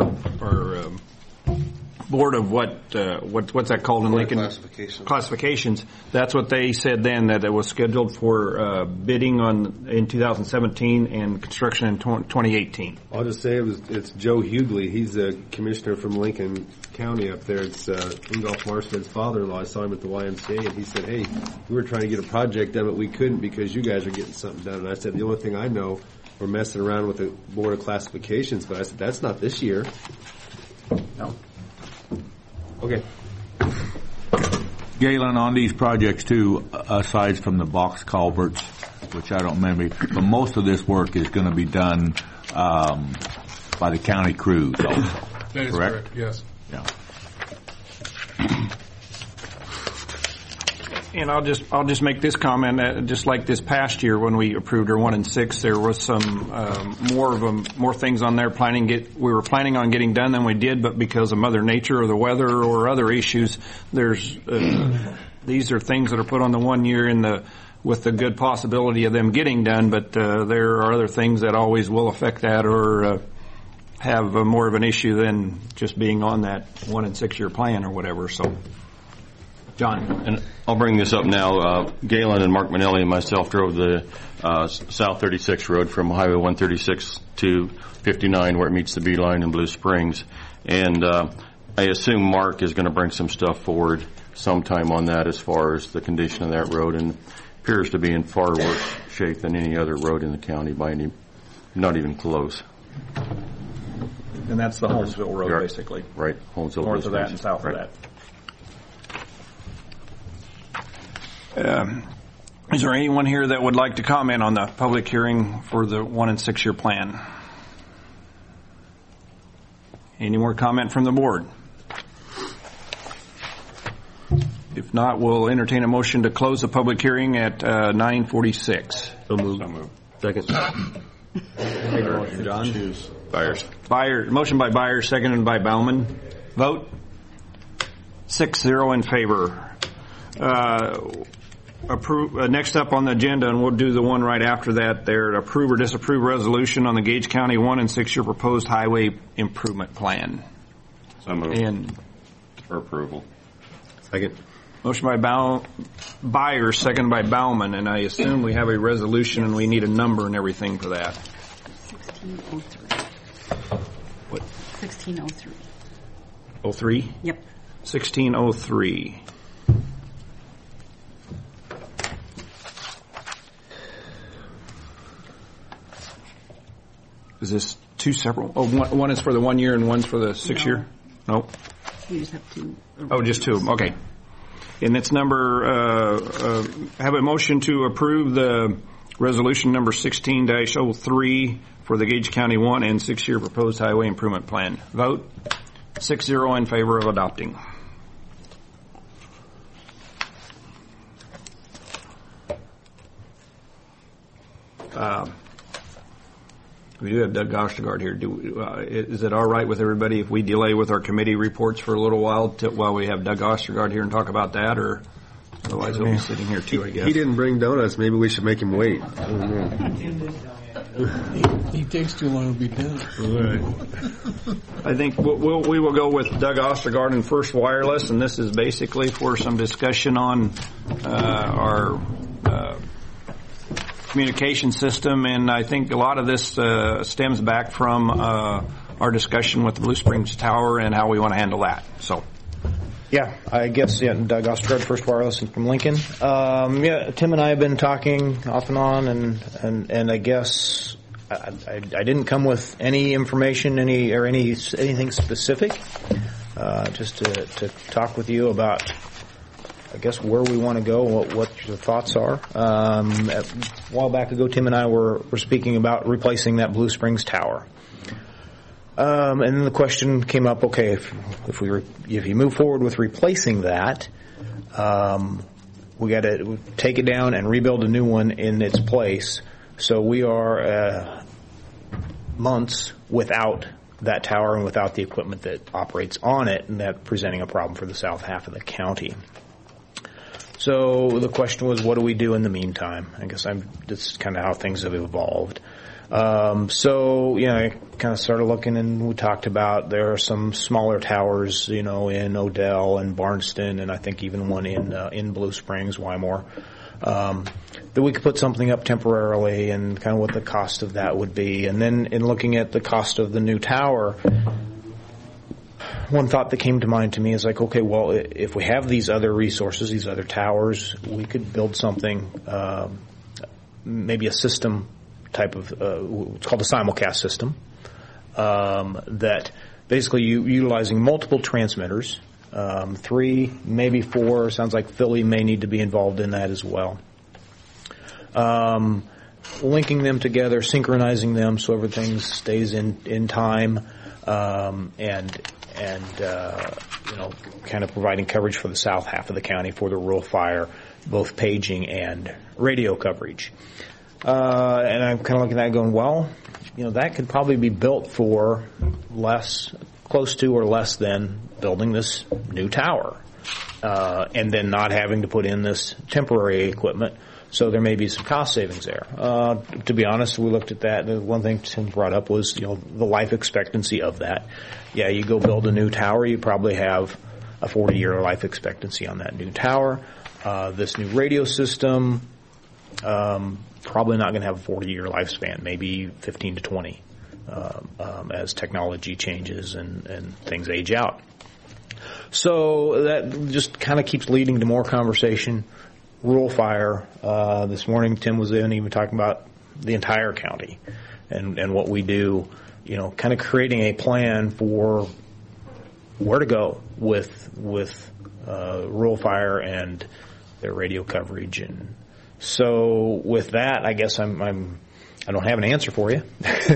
board of what's that called in Lincoln? Classifications. That's what they said then, that it was scheduled for bidding in 2017 and construction in 2018. I'll just say it's Joe Hughley. He's a commissioner from Lincoln County up there. It's Ingolf Marsted's father-in-law. I saw him at the YMCA, and he said, "Hey, we were trying to get a project done, but we couldn't because you guys are getting something done." And I said, "The only thing I know, we're messing around with the board of classifications." But I said, "That's not this year." No. Okay. Galen, on these projects too, aside from the box culverts, which I don't remember, but most of this work is going to be done by the county crews also. That is correct, yes. Yeah. And I'll just make this comment. Just like this past year when we approved our 1 and 6, there was some more things on there. We were planning on getting done than we did, but because of Mother Nature or the weather or other issues, there's these are things that are put on the 1 year with the good possibility of them getting done. But there are other things that always will affect that, or have more of an issue than just being on that 1 and 6 year plan or whatever. So, John. And I'll bring this up now. Galen and Mark Manelli and myself drove the South 36 road from Highway 136 to 59 where it meets the B line in Blue Springs. And I assume Mark is going to bring some stuff forward sometime on that as far as the condition of that road, and appears to be in far worse shape than any other road in the county by any, not even close. And that's the Holmesville Road, basically. Right, Holmesville. North of that and south of that. Is there anyone here that would like to comment on the public hearing for the 1 and 6 year plan? Any more comment from the board? If not, we'll entertain a motion to close the public hearing at 9:46. So moved. Second. John? Byers. Motion by Byers, seconded by Bauman. Vote? 6-0 in favor. Next up on the agenda, and we'll do the one right after that there, approve or disapprove resolution on the Gage County 1 and 6 year proposed highway improvement plan. So moved. And for approval. Second. Motion by Byers, seconded by Bauman, and I assume we have a resolution and we need a number and everything for that. 1603. What? 1603. 03? Yep. 1603. Is this two separate? Oh, one is for the 1 year and one's for the 6 year? No. You just have two. Oh, just two. Okay. And it's number, have a motion to approve the resolution number 16-03 for the Gage County 1 and 6 year proposed highway improvement plan. Vote 6-0 in favor of adopting. We do have Doug Ostergaard here. Is it all right with everybody if we delay with our committee reports for a little while while we have Doug Ostergaard here and talk about that? Or otherwise he'll be sitting here too, I guess. He didn't bring donuts. Maybe we should make him wait. I don't know. He takes too long to be done. I think we will go with Doug Ostergaard in First Wireless, and this is basically for some discussion on our communication system, and I think a lot of this stems back from our discussion with the Blue Springs Tower and how we want to handle that. So, yeah, I guess Doug Ostergaard, First Wireless from Lincoln. Tim and I have been talking off and on, and I guess I didn't come with any information, anything specific, just to talk with you about, I guess, where we want to go, what your thoughts are. A while back ago, Tim and I were speaking about replacing that Blue Springs Tower. And then the question came up, okay, if you move forward with replacing that, we got to take it down and rebuild a new one in its place. So we are months without that tower and without the equipment that operates on it, and that presenting a problem for the south half of the county. So the question was, what do we do in the meantime? I guess that's kind of how things have evolved. So, I kind of started looking, and we talked about there are some smaller towers, in Odell and Barnston, and I think even one in Blue Springs, Wymore, that we could put something up temporarily and kind of what the cost of that would be. And then in looking at the cost of the new tower, one thought that came to mind to me is like, okay, well, if we have these other resources, these other towers, we could build something, maybe a system type of, it's called a simulcast system, that basically utilizing multiple transmitters, 3, maybe 4, sounds like Philly may need to be involved in that as well. Linking them together, synchronizing them so everything stays in time, and kind of providing coverage for the south half of the county for the rural fire, both paging and radio coverage. And I'm kind of looking at that going, well, that could probably be built for close to or less than building this new tower, and then not having to put in this temporary equipment. So there may be some cost savings there. To be honest, we looked at that. The one thing Tim brought up was, the life expectancy of that. Yeah, you go build a new tower, you probably have a 40-year life expectancy on that new tower. This new radio system, probably not going to have a 40-year lifespan, maybe 15 to 20, as technology changes and things age out. So that just kind of keeps leading to more conversation. Rural fire. This morning, Tim was in even talking about the entire county and what we do. Kind of creating a plan for where to go with rural fire and their radio coverage. And so, with that, I guess I don't have an answer for you.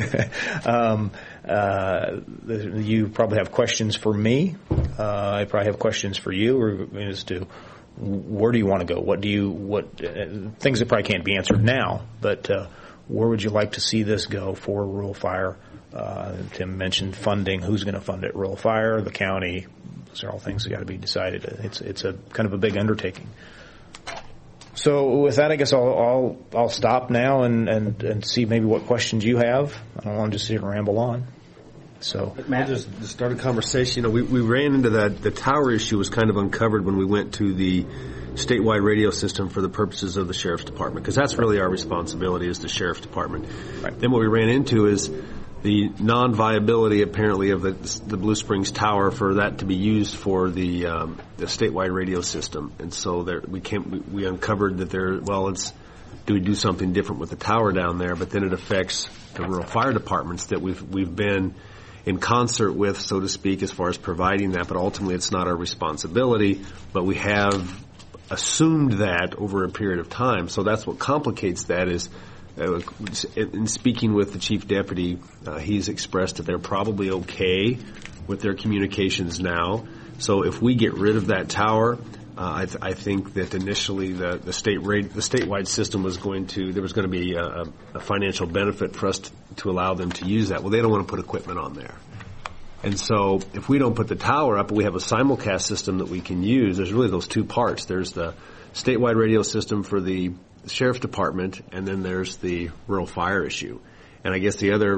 You probably have questions for me. I probably have questions for you as to where do you want to go? What things that probably can't be answered now, but where would you like to see this go for rural fire? Tim mentioned funding. Who's going to fund it? Rural fire, the county. Those are all things that got to be decided. It's a kind of a big undertaking. So with that, I guess I'll stop now and see maybe what questions you have. I don't want to just sit and ramble on. So I'll just start a conversation. We ran into that. The tower issue was kind of uncovered when we went to the statewide radio system for the purposes of the sheriff's department, because that's really our responsibility as the sheriff's department. Right. Then what we ran into is the non-viability, apparently, of the Blue Springs tower for that to be used for the statewide radio system. And so we uncovered that do we do something different with the tower down there? But then it affects the rural fire departments that we've been in concert with, so to speak, as far as providing that. But ultimately, it's not our responsibility. But we have assumed that over a period of time. So that's what complicates that is. In speaking with the chief deputy, he's expressed that they're probably okay with their communications now. So if we get rid of that tower, I think that initially the statewide system was there was going to be a financial benefit for us to allow them to use that. Well, they don't want to put equipment on there. And so if we don't put the tower up, we have a simulcast system that we can use. There's really those two parts. There's the statewide radio system for the sheriff's department, and then there's the rural fire issue. And I guess the other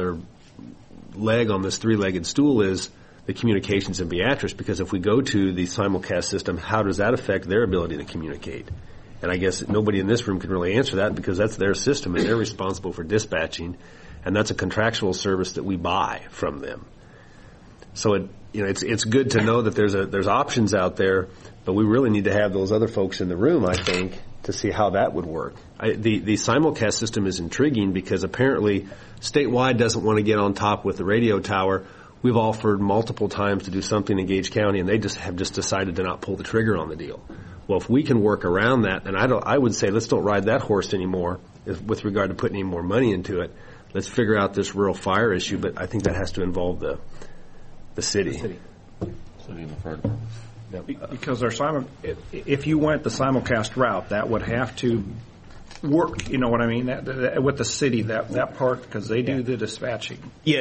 leg on this three-legged stool is the communications in Beatrice, because if we go to the simulcast system, how does that affect their ability to communicate? And I guess nobody in this room can really answer that, because that's their system and they're responsible for dispatching, and that's a contractual service that we buy from them. So it's good to know that there's options out there, but we really need to have those other folks in the room, I think, to see how that would work. The simulcast system is intriguing because apparently statewide doesn't want to get on top with the radio tower. We've offered multiple times to do something in Gage County, and they have decided to not pull the trigger on the deal. Well, if we can work around that, and I would say let's don't ride that horse anymore with regard to putting any more money into it. Let's figure out this rural fire issue, but I think that has to involve the city. City and the fire department. Because if you went the simulcast route, that would have to work. You know what I mean? That with the city, that part, because they do the dispatching.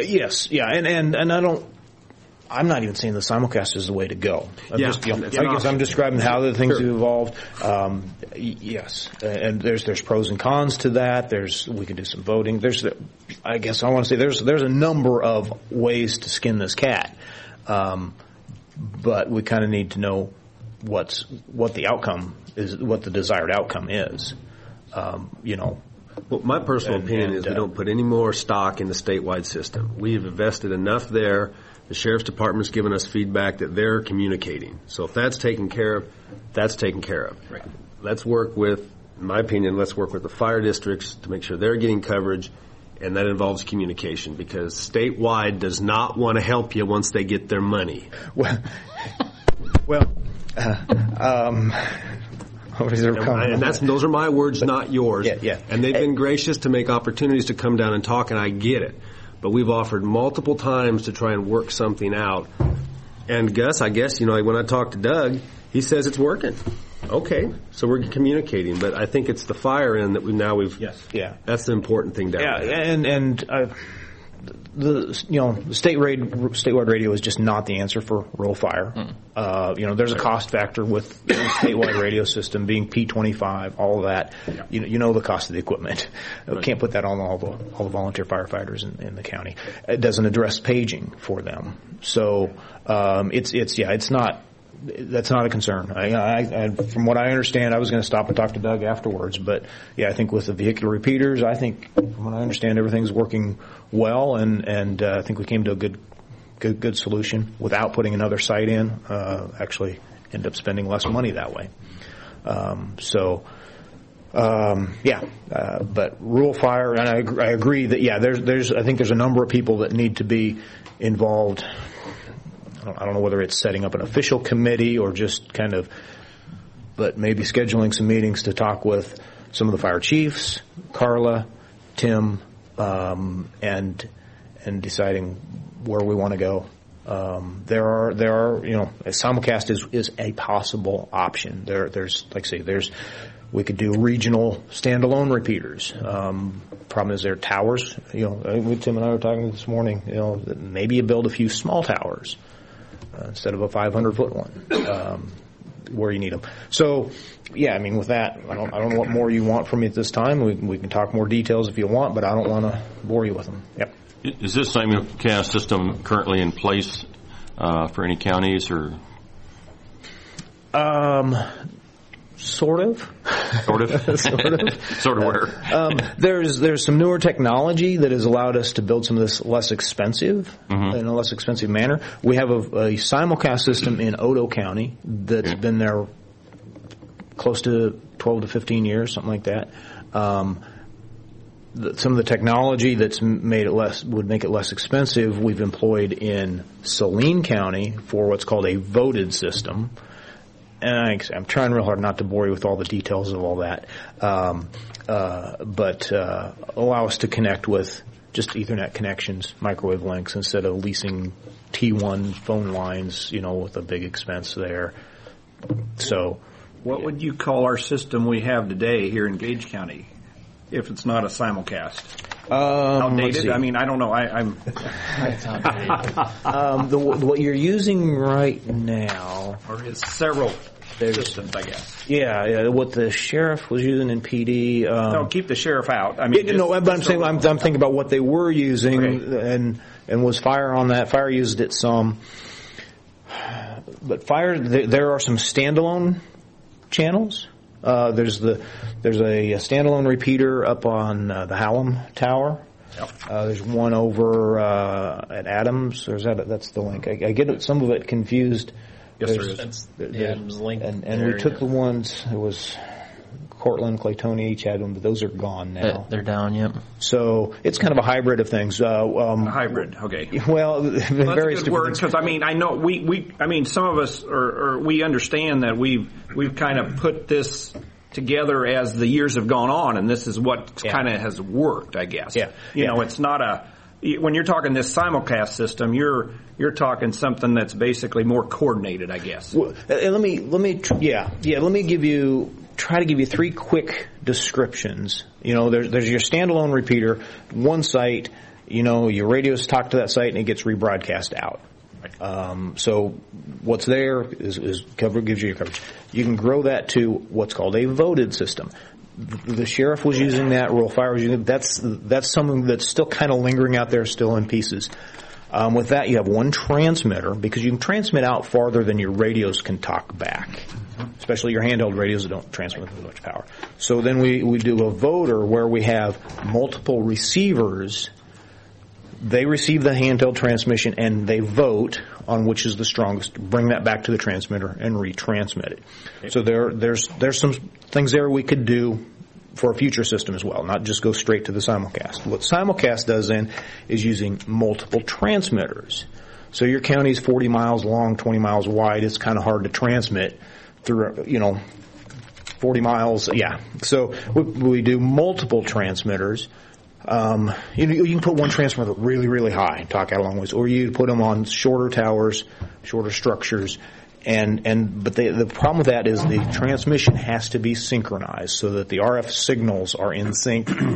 And I'm not even saying the simulcast is the way to go. I guess I'm describing how the things have evolved. Yes, and there's pros and cons to that. We can do some voting. I guess I want to say there's a number of ways to skin this cat. But we kind of need to know what the outcome is, what the desired outcome is. Well, my personal opinion is we don't put any more stock in the statewide system. We've invested enough there. The sheriff's department's given us feedback that they're communicating. So if that's taken care of, that's taken care of. Right. Let's work with the fire districts to make sure they're getting coverage. And that involves communication, because statewide does not want to help you once they get their money. Those are my words, not yours. Yeah. And they've been gracious to make opportunities to come down and talk, and I get it. But we've offered multiple times to try and work something out. And Gus, I guess, when I talked to Doug, he says it's working. Okay, so we're communicating, but I think it's the fire end that we've. Yes. Yeah. That's the important thing down there. And the statewide radio is just not the answer for rural fire. There's a cost factor with the statewide radio system being P25, all of that. You know the cost of the equipment. We can't put that on all the volunteer firefighters in the county. It doesn't address paging for them. So it's not. That's not a concern. From what I understand, I was going to stop and talk to Doug afterwards, but I think with the vehicular repeaters, I think from what I understand, everything's working well, and I think we came to a good solution without putting another site in. Actually, end up spending less money that way. But rural fire, and I agree that I think there's a number of people that need to be involved. I don't know whether it's setting up an official committee or just but maybe scheduling some meetings to talk with some of the fire chiefs, Carla, Tim, and deciding where we want to go. There are a simulcast is a possible option. There's we could do regional standalone repeaters. Problem is there are towers. Tim and I were talking this morning. Maybe you build a few small towers. Instead of a 500-foot one, where you need them. So, with that, I don't know what more you want from me at this time. We can talk more details if you want, but I don't want to bore you with them. Yep. Is this simulcast system currently in place for any counties, or? Sort of. Sort of? Sort of where? There's some newer technology that has allowed us to build some of this less expensive, in a less expensive manner. We have a simulcast system in Odo County that's been there close to 12 to 15 years, something like that. Some of the technology that's would make it less expensive, we've employed in Saline County for what's called a voted system. And I'm trying real hard not to bore you with all the details of all that, but allow us to connect with just Ethernet connections, microwave links, instead of leasing T1 phone lines, with a big expense there. So, what would you call our system we have today here in Gage County, if it's not a simulcast? Outdated? I mean, I don't know. I'm. What you're using right now, or is several systems, I guess. Yeah. What the sheriff was using in PD. No, keep the sheriff out. I mean, but I'm saying I'm thinking about what they were using, and was Fire on that. Fire used it some, but Fire there are some standalone channels. There's a standalone repeater up on the Hallam Tower. Yep. There's one over at Adams. That's the link. I get some of it confused. Yes, there is. That's the Adams link. And we took the ones. It was Cortland, Claytonia each had them, but those are gone now. They're down. Yep. So it's kind of a hybrid of things. Hybrid. Okay. Well, that's various a good word, because I know we some of us we understand that we've kind of put this together as the years have gone on, and this is what kind of has worked, I guess. Yeah. It's not when you're talking this simulcast system, you're talking something that's basically more coordinated, I guess. Well, let me try to give you three quick descriptions. There's your standalone repeater, one site, your radios talk to that site and it gets rebroadcast out. So what's there is gives you your coverage. You can grow that to what's called a voted system. The sheriff was using that, rural fire was using it. That's something that's still kind of lingering out there, still in pieces. With that, you have one transmitter, because you can transmit out farther than your radios can talk back, especially your handheld radios that don't transmit with much power. So then we do a voter where we have multiple receivers. They receive the handheld transmission and they vote on which is the strongest, bring that back to the transmitter and retransmit it. So there's some things there we could do for a future system as well, not just go straight to the simulcast. What simulcast does then is using multiple transmitters. So your county's 40 miles long, 20 miles wide. It's kind of hard to transmit through, 40 miles. Yeah. So we do multiple transmitters. You can put one transmitter really, really high and talk out a long ways, or you put them on shorter towers, shorter structures. But the problem with that is the transmission has to be synchronized so that the RF signals are in sync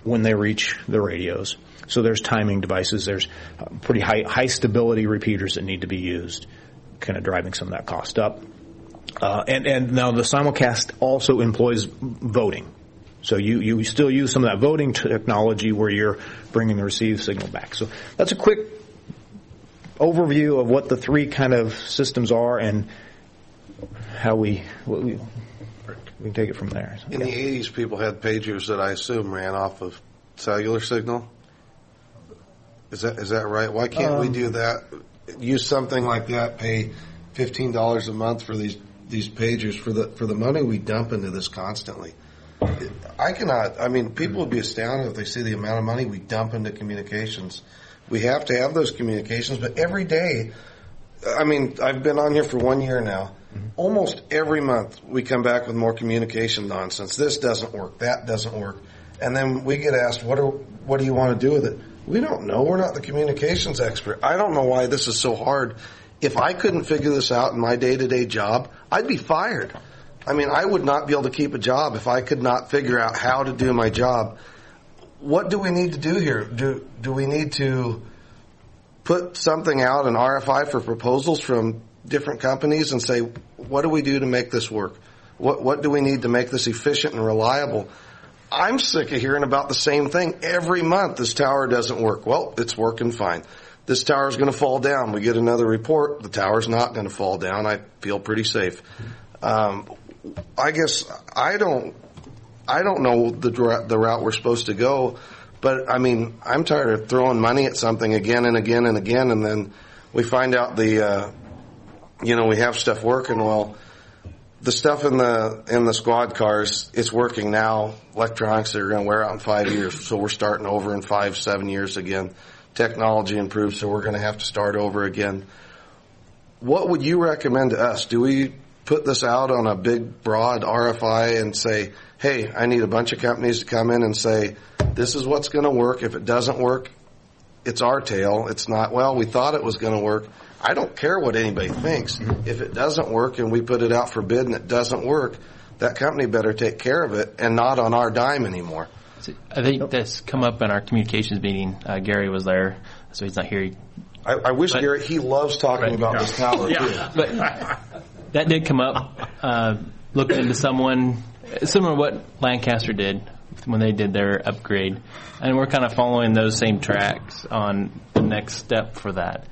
when they reach the radios. So there's timing devices, there's pretty high stability repeaters that need to be used, kind of driving some of that cost up. And now the simulcast also employs voting. So you still use some of that voting technology where you're bringing the received signal back. So that's a quick overview of what the three kind of systems are and how we can take it from there. In the 80s, people had pagers that I assume ran off of cellular signal. Is that right? Why can't we do that? Use something like that, pay $15 a month for these pagers for the money we dump into this constantly. People would be astounded if they see the amount of money we dump into communications. We have to have those communications, but every day, I've been on here for 1 year now. Mm-hmm. Almost every month we come back with more communication nonsense. This doesn't work, that doesn't work. And then we get asked, what do you want to do with it? We don't know. We're not the communications expert. I don't know why this is so hard. If I couldn't figure this out in my day-to-day job, I'd be fired. I would not be able to keep a job if I could not figure out how to do my job. What do we need to do here? Do we need to put something out, an RFI for proposals from different companies and say, what do we do to make this work? What do we need to make this efficient and reliable? I'm sick of hearing about the same thing every month. This tower doesn't work. Well, it's working fine. This tower is going to fall down. We get another report. The tower's not going to fall down. I feel pretty safe. I guess I don't know the route we're supposed to go, but I'm tired of throwing money at something again and again and again, and then we find out we have stuff working. Well, the stuff in the squad cars, it's working now. Electronics are going to wear out in 5 years, so we're starting over in 5-7 years again. Technology improves, so we're going to have to start over again. What would you recommend to us? Do we put this out on a big, broad RFI and say, hey, I need a bunch of companies to come in and say, this is what's going to work. If it doesn't work, it's our tale. It's not, well, we thought it was going to work. I don't care what anybody thinks. If it doesn't work and we put it out for bid and it doesn't work, that company better take care of it and not on our dime anymore. I think that's come up in our communications meeting. Gary was there, so he's not here. I wish Gary, he loves talking about this tower, too. But that did come up, looking into someone, similar to what Lancaster did when they did their upgrade. And we're kind of following those same tracks on the next step for that.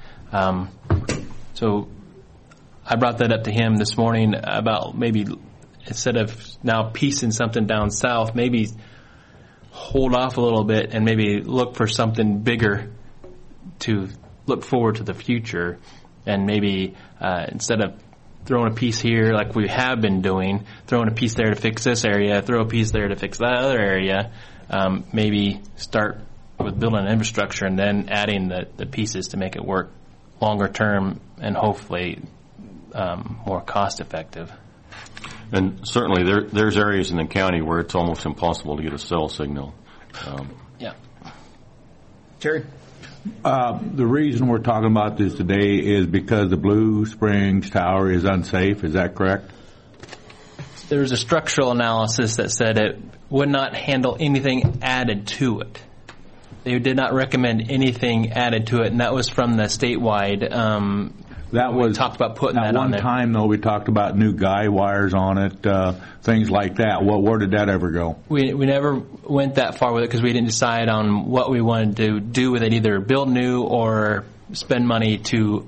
So I brought that up to him this morning about maybe instead of now piecing something down south, maybe hold off a little bit and maybe look for something bigger to look forward to the future, and maybe instead of throwing a piece here like we have been doing, throwing a piece there to fix this area, throw a piece there to fix that other area, maybe start with building infrastructure and then adding the pieces to make it work longer term and hopefully more cost effective. And certainly there's areas in the county where it's almost impossible to get a cell signal. Yeah. Terry? The reason we're talking about this today is because the Blue Springs Tower is unsafe. Is that correct? There was a structural analysis that said it would not handle anything added to it. They did not recommend anything added to it, and that was from the statewide. We talked about putting that on there. One time, though, we talked about new guy wires on it, things like that. Where did that ever go? We never went that far with it because we didn't decide on what we wanted to do with it, either build new or spend money to,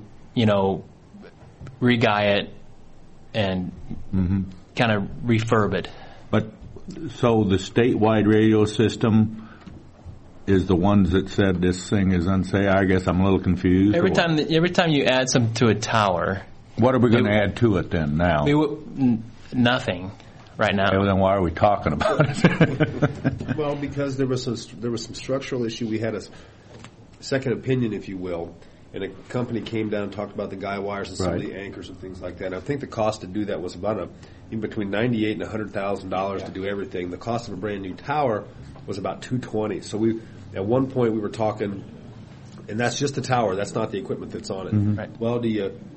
re-guy it and kind of refurb it. But so the statewide radio system is the ones that said this thing is unsafe. I guess I'm a little confused. Every time you add something to a tower, what are we going to add to it then? Now nothing right now. Okay, well, then why are we talking about it? Well, because there was some structural issue. We had a second opinion, if you will, and a company came down and talked about the guy wires and some of the anchors and things like that. And I think the cost to do that was about in between $98,000 and $100,000 to do everything. The cost of a brand new tower was about $220,000. So at one point we were talking, and that's just the tower. That's not the equipment that's on it. Right. Well, do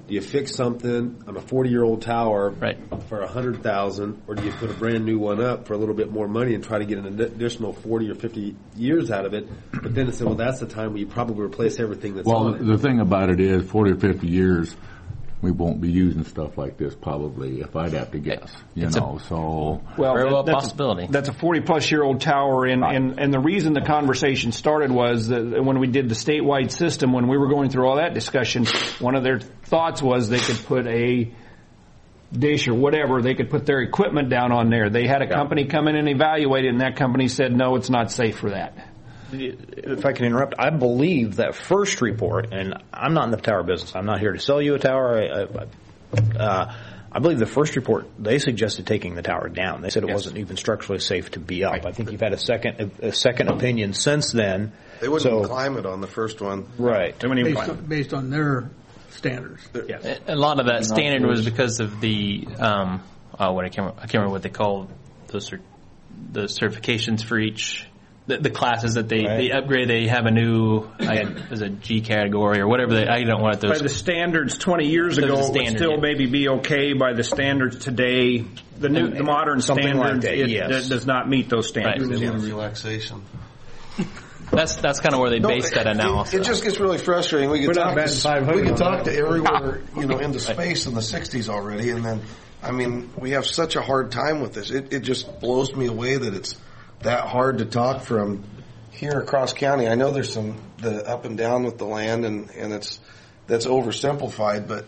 Do you fix something on a 40-year-old tower right. for $100,000, or do you put a brand new one up for a little bit more money and try to get an additional 40 or 50 years out of it? But then it said, well, that's the time where you probably replace everything that's on it. Well, the thing about it is 40 or 50 years, we won't be using stuff like this probably, if I'd have to guess. So very well that's possibility. That's a 40-plus-year-old tower, and the reason the conversation started was that when we did the statewide system, when we were going through all that discussion, one of their thoughts was they could put a dish or whatever, they could put their equipment down on there. They had a company come in and evaluate it, and that company said, no, it's not safe for that. If I can interrupt, I believe that first report, and I'm not in the tower business. I'm not here to sell you a tower. I believe the first report, they suggested taking the tower down. They said it wasn't even structurally safe to be up. Right. I think you've had a second opinion since then. They wouldn't even climb it on the first one. Right. Based on their standards. Yes. A lot of that standard was because of the I can't remember what they call those the certifications for each. The classes that they upgrade, they have a new, as a G category or whatever. I don't want those. By the standards 20 years ago, it would still maybe be okay. By the standards today, the modern standards, like that, it does not meet those standards. Right. Need a relaxation. That's kind of where they base that analysis. It just gets really frustrating. We could talk to everywhere, into space in the 60s already, and then, we have such a hard time with this. It just blows me away that it's that hard to talk from here across county. I know there's the up and down with the land, and that's oversimplified, but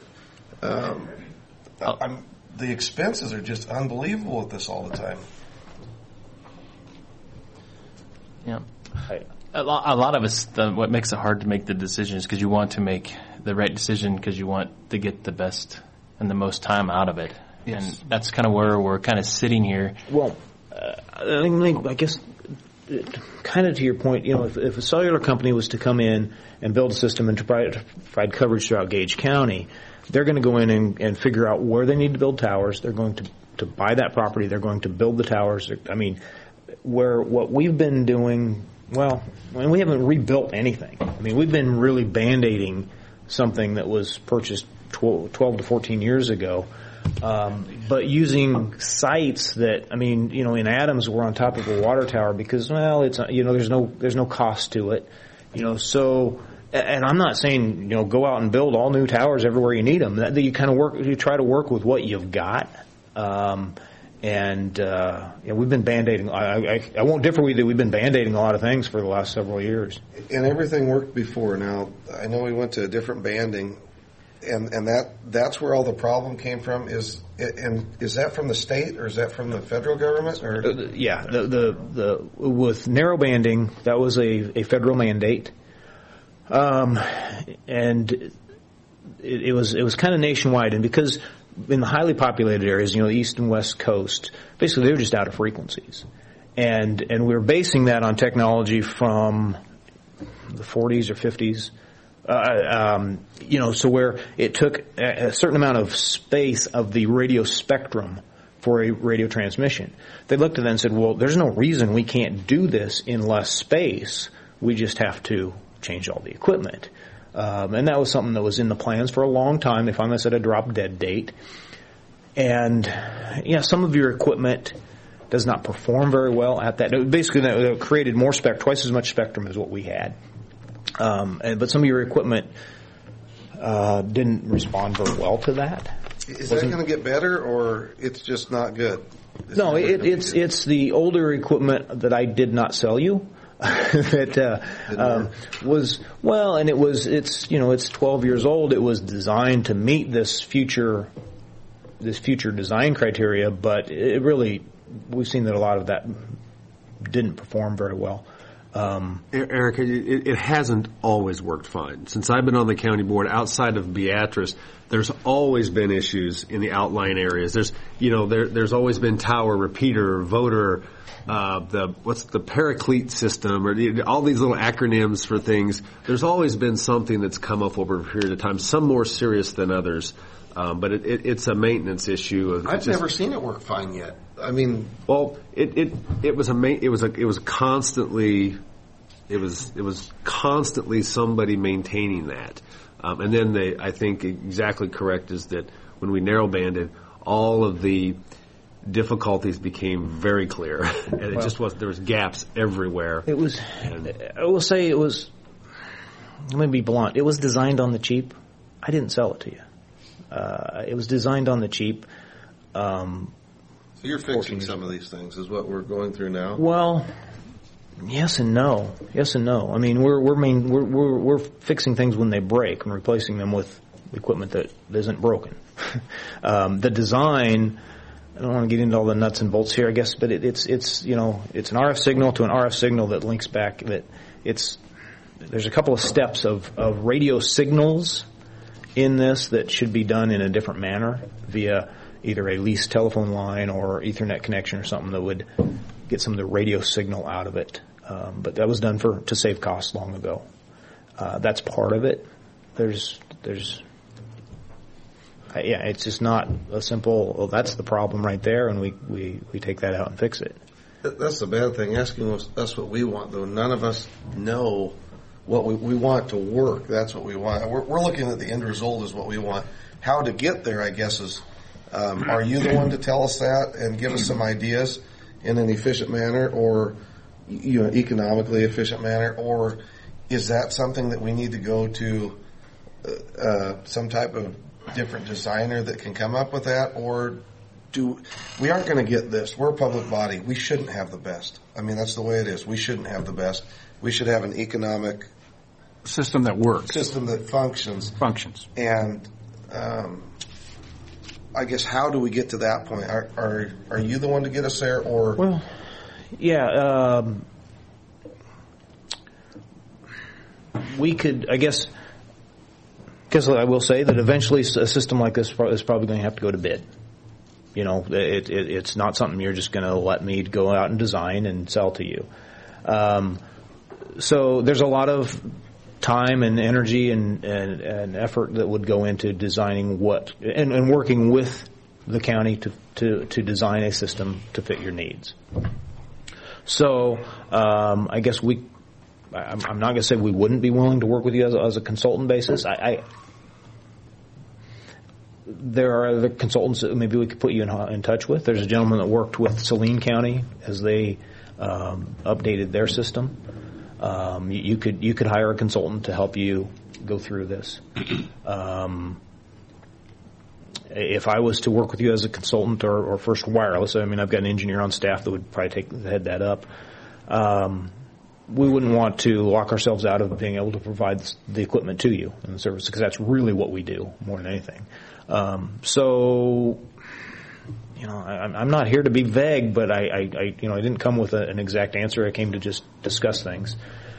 the expenses are just unbelievable with this all the time. Yeah, a lot of us. What makes it hard to make the decisions because you want to make the right decision because you want to get the best and the most time out of it, and that's kind of where we're kind of sitting here. Well. I guess, kind of to your point, if a cellular company was to come in and build a system and to provide coverage throughout Gage County, they're going to go in and figure out where they need to build towers. They're going to buy that property. They're going to build the towers. What we've been doing, we haven't rebuilt anything. We've been really band-aiding something that was purchased 12 to 14 years ago. But using sites that, in Adams we're on top of a water tower because, it's, there's no cost to it, so, and I'm not saying, go out and build all new towers everywhere you need them. You try to work with what you've got. We've been band-aiding, I won't differ with you, we've been band-aiding a lot of things for the last several years. And everything worked before. Now, I know we went to a different banding. And that's where all the problem came from. Is that from the state or is that from the federal government? Or the with narrow banding, that was a federal mandate, and it was kind of nationwide. And because in the highly populated areas, the east and west coast, basically they were just out of frequencies, and we were basing that on technology from the 40s or 50s. So where it took a certain amount of space of the radio spectrum for a radio transmission. They looked at that and said, well, there's no reason we can't do this in less space. We just have to change all the equipment. And that was something that was in the plans for a long time. They finally set a drop-dead date. And, some of your equipment does not perform very well at that. Basically, that created more twice as much spectrum as what we had. But some of your equipment didn't respond very well to that. Is that going to get better, or it's just not good? No, it's the older equipment that I did not sell you. That was and it's 12 years old. It was designed to meet this future design criteria, but we've seen that a lot of that didn't perform very well. Eric, it hasn't always worked fine. Since I've been on the county board, outside of Beatrice, there's always been issues in the outlying areas. There's always been tower, repeater, voter, the paraclete system, or all these little acronyms for things. There's always been something that's come up over a period of time, some more serious than others. But it's a maintenance issue. I've never seen it work fine yet. It was constantly somebody maintaining that. And then I think exactly correct is that when we narrow banded, all of the difficulties became very clear, and it just was, there was gaps everywhere. It was, I will say it was, let me be blunt, it was designed on the cheap. I didn't sell it to you. It was designed on the cheap. So you're fixing some of these things, is what we're going through now? Well, yes and no. Yes and no. I mean, we're fixing things when they break and replacing them with equipment that isn't broken. The design, I don't want to get into all the nuts and bolts here, I guess, but it's it's an RF signal to an RF signal that links back. There's a couple of steps of radio signals in this that should be done in a different manner via either a leased telephone line or Ethernet connection or something that would get some of the radio signal out of it. But that was done to save costs long ago. That's part of it. It's just not a simple, well, that's the problem right there, and we take that out and fix it. That's the bad thing, asking us what we want, though. None of us know what we want to work. That's what we want. We're looking at the end result is what we want. How to get there, I guess, is are you the one to tell us that and give us some ideas in an efficient manner, or economically efficient manner, or is that something that we need to go to some type of different designer that can come up with that, or we aren't going to get this. We're a public body. We shouldn't have the best. I mean, that's the way it is. We shouldn't have the best. We should have an economic system that works, system that functions. And I guess, how do we get to that point? Are you the one to get us there, or? Well, yeah, we could, I guess I will say that eventually a system like this is probably going to have to go to bid. It's not something you're just going to let me go out and design and sell to you. So there's a lot of time and energy and effort that would go into designing and working with the county to design a system to fit your needs. So I guess I'm not going to say we wouldn't be willing to work with you as a consultant basis. There are other consultants that maybe we could put you in touch with. There's a gentleman that worked with Saline County as they updated their system. You could hire a consultant to help you go through this. If I was to work with you as a consultant or First Wireless, I mean, I've got an engineer on staff that would probably head that up. We wouldn't want to lock ourselves out of being able to provide the equipment to you and the service, because that's really what we do more than anything. I'm not here to be vague, but I didn't come with an exact answer. I came to just discuss things.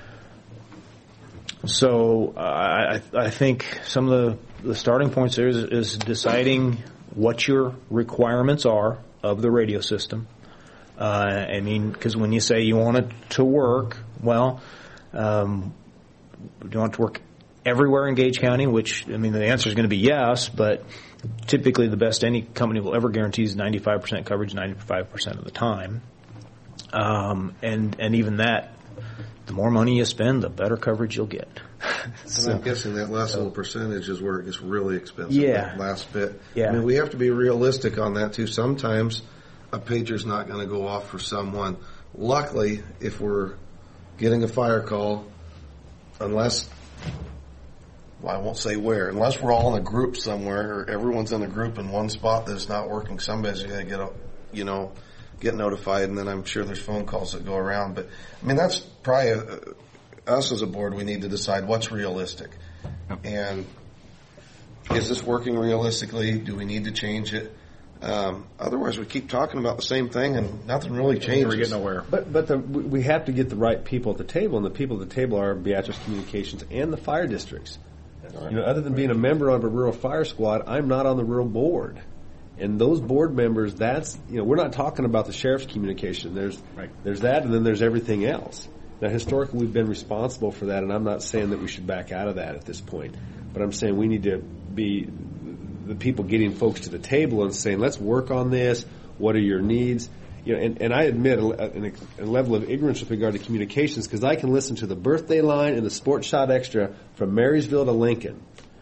So I think some of the starting points there is deciding what your requirements are of the radio system. I mean, because when you say you want it to work, well, do you want it to work everywhere in Gage County? Which, I mean, the answer is going to be yes, but typically the best any company will ever guarantee is 95% coverage 95% of the time. And even that, the more money you spend, the better coverage you'll get. So, I'm guessing that last little percentage is where it gets really expensive. Yeah. That last bit. Yeah. I mean, we have to be realistic on that too. Sometimes a pager's not going to go off for someone. Luckily, if we're getting a fire call, unless I won't say where, unless we're all in a group somewhere, or everyone's in a group in one spot that's not working, somebody's going to get notified, and then I'm sure there's phone calls that go around. But I mean, that's probably us as a board. We need to decide what's realistic, and is this working realistically? Do we need to change it? Otherwise, we keep talking about the same thing, and nothing really changes. We get nowhere. But we have to get the right people at the table, and the people at the table are Beatrice Communications and the fire districts. Right. Other than being a member of a rural fire squad, I'm not on the rural board. And those board members, we're not talking about the sheriff's communication. There's that, and then there's everything else. Now, historically, we've been responsible for that, and I'm not saying that we should back out of that at this point. But I'm saying we need to be the people getting folks to the table and saying, let's work on this. What are your needs? And I admit a level of ignorance with regard to communications, because I can listen to the birthday line and the sports shot extra from Marysville to Lincoln.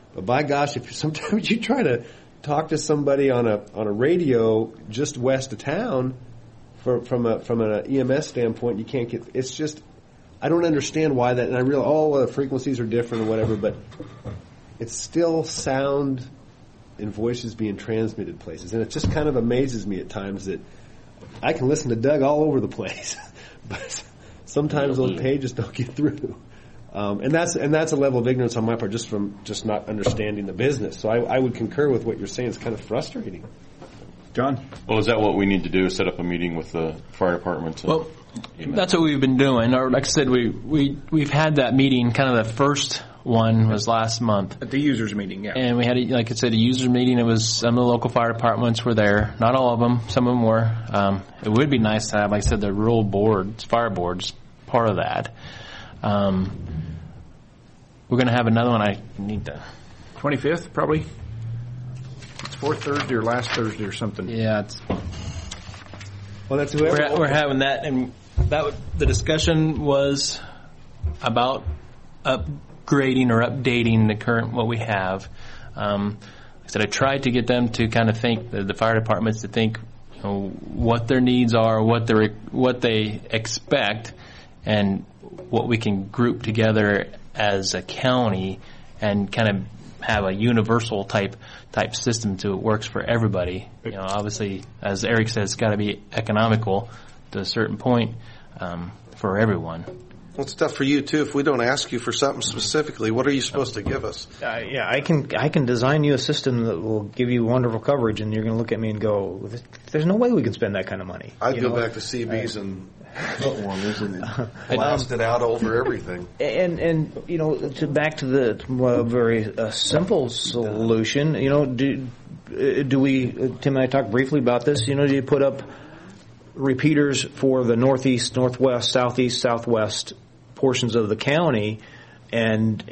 But by gosh, if sometimes you try to talk to somebody on a radio just west of town, from an EMS standpoint, you can't get. It's just, I don't understand why that. And I realize, well, the frequencies are different or whatever, but it's still sound and voices being transmitted places, and it just kind of amazes me at times that I can listen to Doug all over the place, but sometimes those pages don't get through. And that's a level of ignorance on my part, just from just not understanding the business. So I would concur with what you're saying. It's kind of frustrating. John? Well, is that what we need to do, set up a meeting with the fire department? Well, that's what we've been doing. Or like I said, we've had that meeting, kind of the first one was last month. At the users meeting, yeah. And we had, like I said, a users meeting. It was some of the local fire departments were there. Not all of them. Some of them were. It would be nice to have, like I said, the rural boards, fire boards, part of that. We're going to have another one. I need to... 25th, probably? It's fourth Thursday or last Thursday or something. Yeah, it's... Well, that's we're having that, and the discussion was about upgrading or updating the current what we have. Like I said, I tried to get them to kind of think, the fire departments to think, what their needs are, what they expect, and what we can group together as a county and kind of have a universal type system so it works for everybody. Obviously, as Eric says, it's got to be economical to a certain point for everyone. Well, it's tough for you too. If we don't ask you for something specifically, what are you supposed to give us? Yeah, I can design you a system that will give you wonderful coverage, and you're going to look at me and go, "There's no way we can spend that kind of money." I'd go back to CBs and foot warmers and blast it out over everything. And back to the very simple solution. Do we? Tim and I talked briefly about this. Do you put up repeaters for the northeast, northwest, southeast, southwest portions of the county, and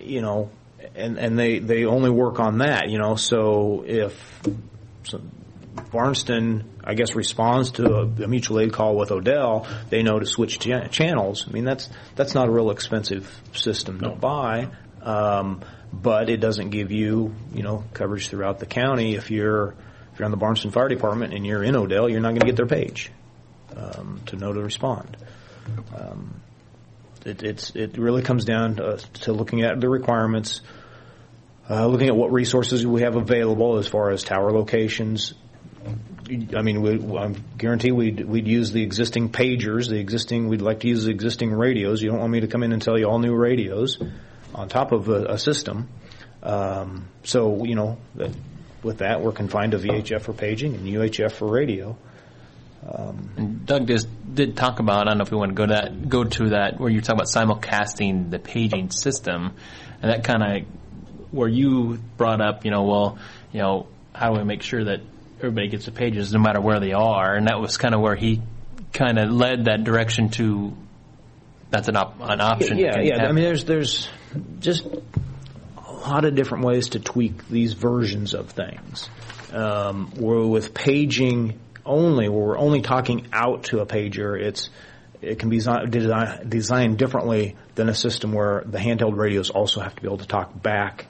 they only work on that. So if Barnston, I guess, responds to a mutual aid call with Odell, they know to switch channels. I mean, that's not a real expensive system to buy, but it doesn't give you coverage throughout the county. If you're on the Barnston Fire Department and you're in Odell, you're not going to get their page to know to respond. It really comes down to looking at the requirements, looking at what resources we have available as far as tower locations. I mean, I guarantee we'd use the existing pagers, we'd like to use the existing radios. You don't want me to come in and tell you all new radios on top of a system. So, with that, we're confined to VHF for paging and UHF for radio. And Doug did talk about, I don't know if we want to go to that, where you're talking about simulcasting the paging system, and that kind of, where you brought up, how do we make sure that everybody gets the pages no matter where they are, and that was kind of where he kind of led that direction to, that's an option. Yeah. I mean, there's just a lot of different ways to tweak these versions of things. Where with paging only, where we're only talking out to a pager, it can be designed differently than a system where the handheld radios also have to be able to talk back.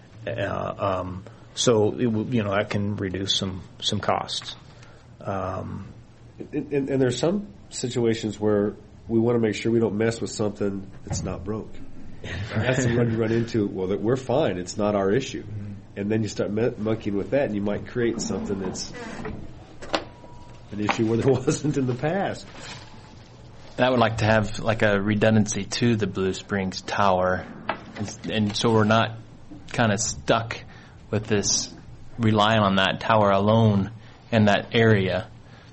So that can reduce some costs. And there's some situations where we want to make sure we don't mess with something that's not broke. That's when you run into, that we're fine, it's not our issue. And then you start monkeying with that, and you might create something that's an issue where there wasn't in the past. I would like to have like a redundancy to the Blue Springs tower, and so we're not kind of stuck with this relying on that tower alone in that area.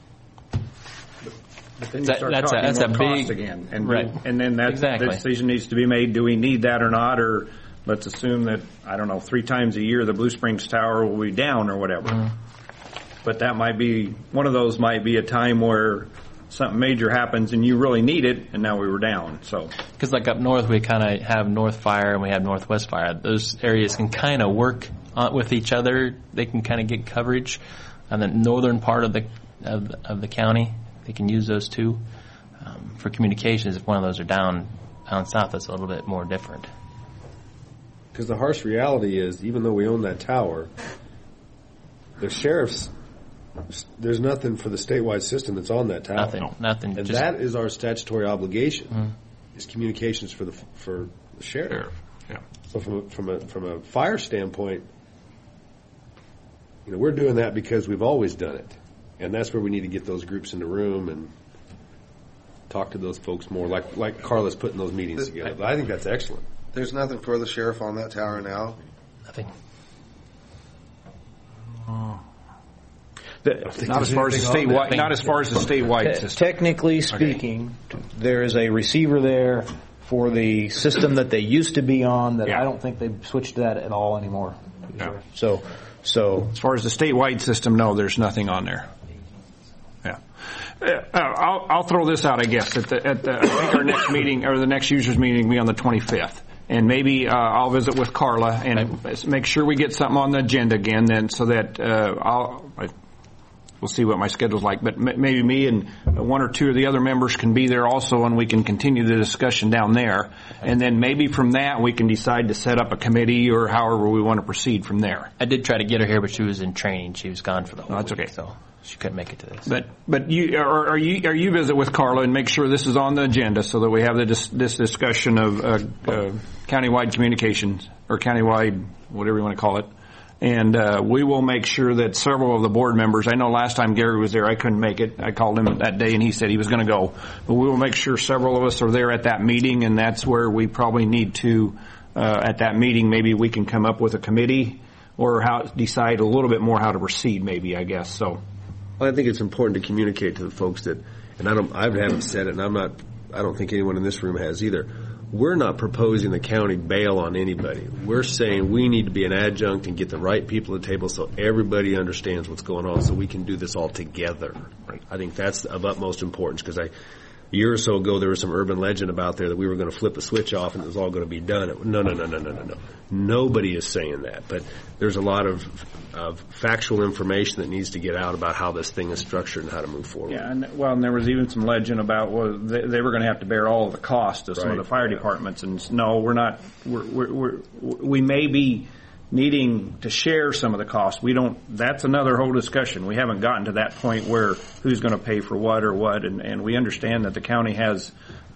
But then you start talking more cost again, and right. And then that decision needs to be made. Do we need that or not? Or let's assume that 3 times a year the Blue Springs tower will be down or whatever. Mm-hmm. But that might be one of those. Might be a time where something major happens and you really need it, and now we were down. So because like up north we kind of have North Fire and we have Northwest Fire. Those areas can kind of work with each other. They can kind of get coverage on the northern part of the county. They can use those too for communications. If one of those are down south, that's a little bit more different. Because the harsh reality is, even though we own that tower, the sheriff's, there's nothing for the statewide system that's on that tower. Nothing. And that is our statutory obligation, is communications for the sheriff. Yeah. So from a fire standpoint, we're doing that because we've always done it. And that's where we need to get those groups in the room and talk to those folks more, like Carla's putting those meetings together. But I think that's excellent. There's nothing for the sheriff on that tower now. Nothing. Not as far as the statewide. Not as far as the statewide system. Technically speaking, there is a receiver there for the system that they used to be on. That I don't think they've switched to that at all anymore. No. So as far as the statewide system, no, there's nothing on there. Yeah. I'll throw this out, I guess. I think our next meeting or the next users meeting will be on the 25th. And maybe I'll visit with Carla and make sure we get something on the agenda again, then, so that we'll see what my schedule's like. But maybe me and one or two of the other members can be there also, and we can continue the discussion down there. And then maybe from that we can decide to set up a committee or however we want to proceed from there. I did try to get her here, but she was in training. She was gone for the whole that's week, okay. So she couldn't make it to this. But you visit with Carla and make sure this is on the agenda so that we have this discussion of countywide communications or countywide whatever you want to call it. And we will make sure that several of the board members, I know last time Gary was there, I couldn't make it. I called him that day and he said he was going to go. But we will make sure several of us are there at that meeting, and that's where we probably need to, at that meeting, maybe we can come up with a committee or decide a little bit more how to proceed, maybe, I guess. So. Well, I think it's important to communicate to the folks that, and I haven't said it, and I don't think anyone in this room has either. We're not proposing the county bail on anybody. We're saying we need to be an adjunct and get the right people at the table so everybody understands what's going on so we can do this all together. Right. I think that's of utmost importance because a year or so ago there was some urban legend about there that we were going to flip a switch off and it was all going to be done. No. Nobody is saying that. But there's a lot of factual information that needs to get out about how this thing is structured and how to move forward. Yeah, and there was even some legend about they were going to have to bear all of the cost of some of the fire departments. And no, we're not. We may be needing to share some of the costs. We don't. That's another whole discussion. We haven't gotten to that point where who's going to pay for what or what, and we understand that the county has,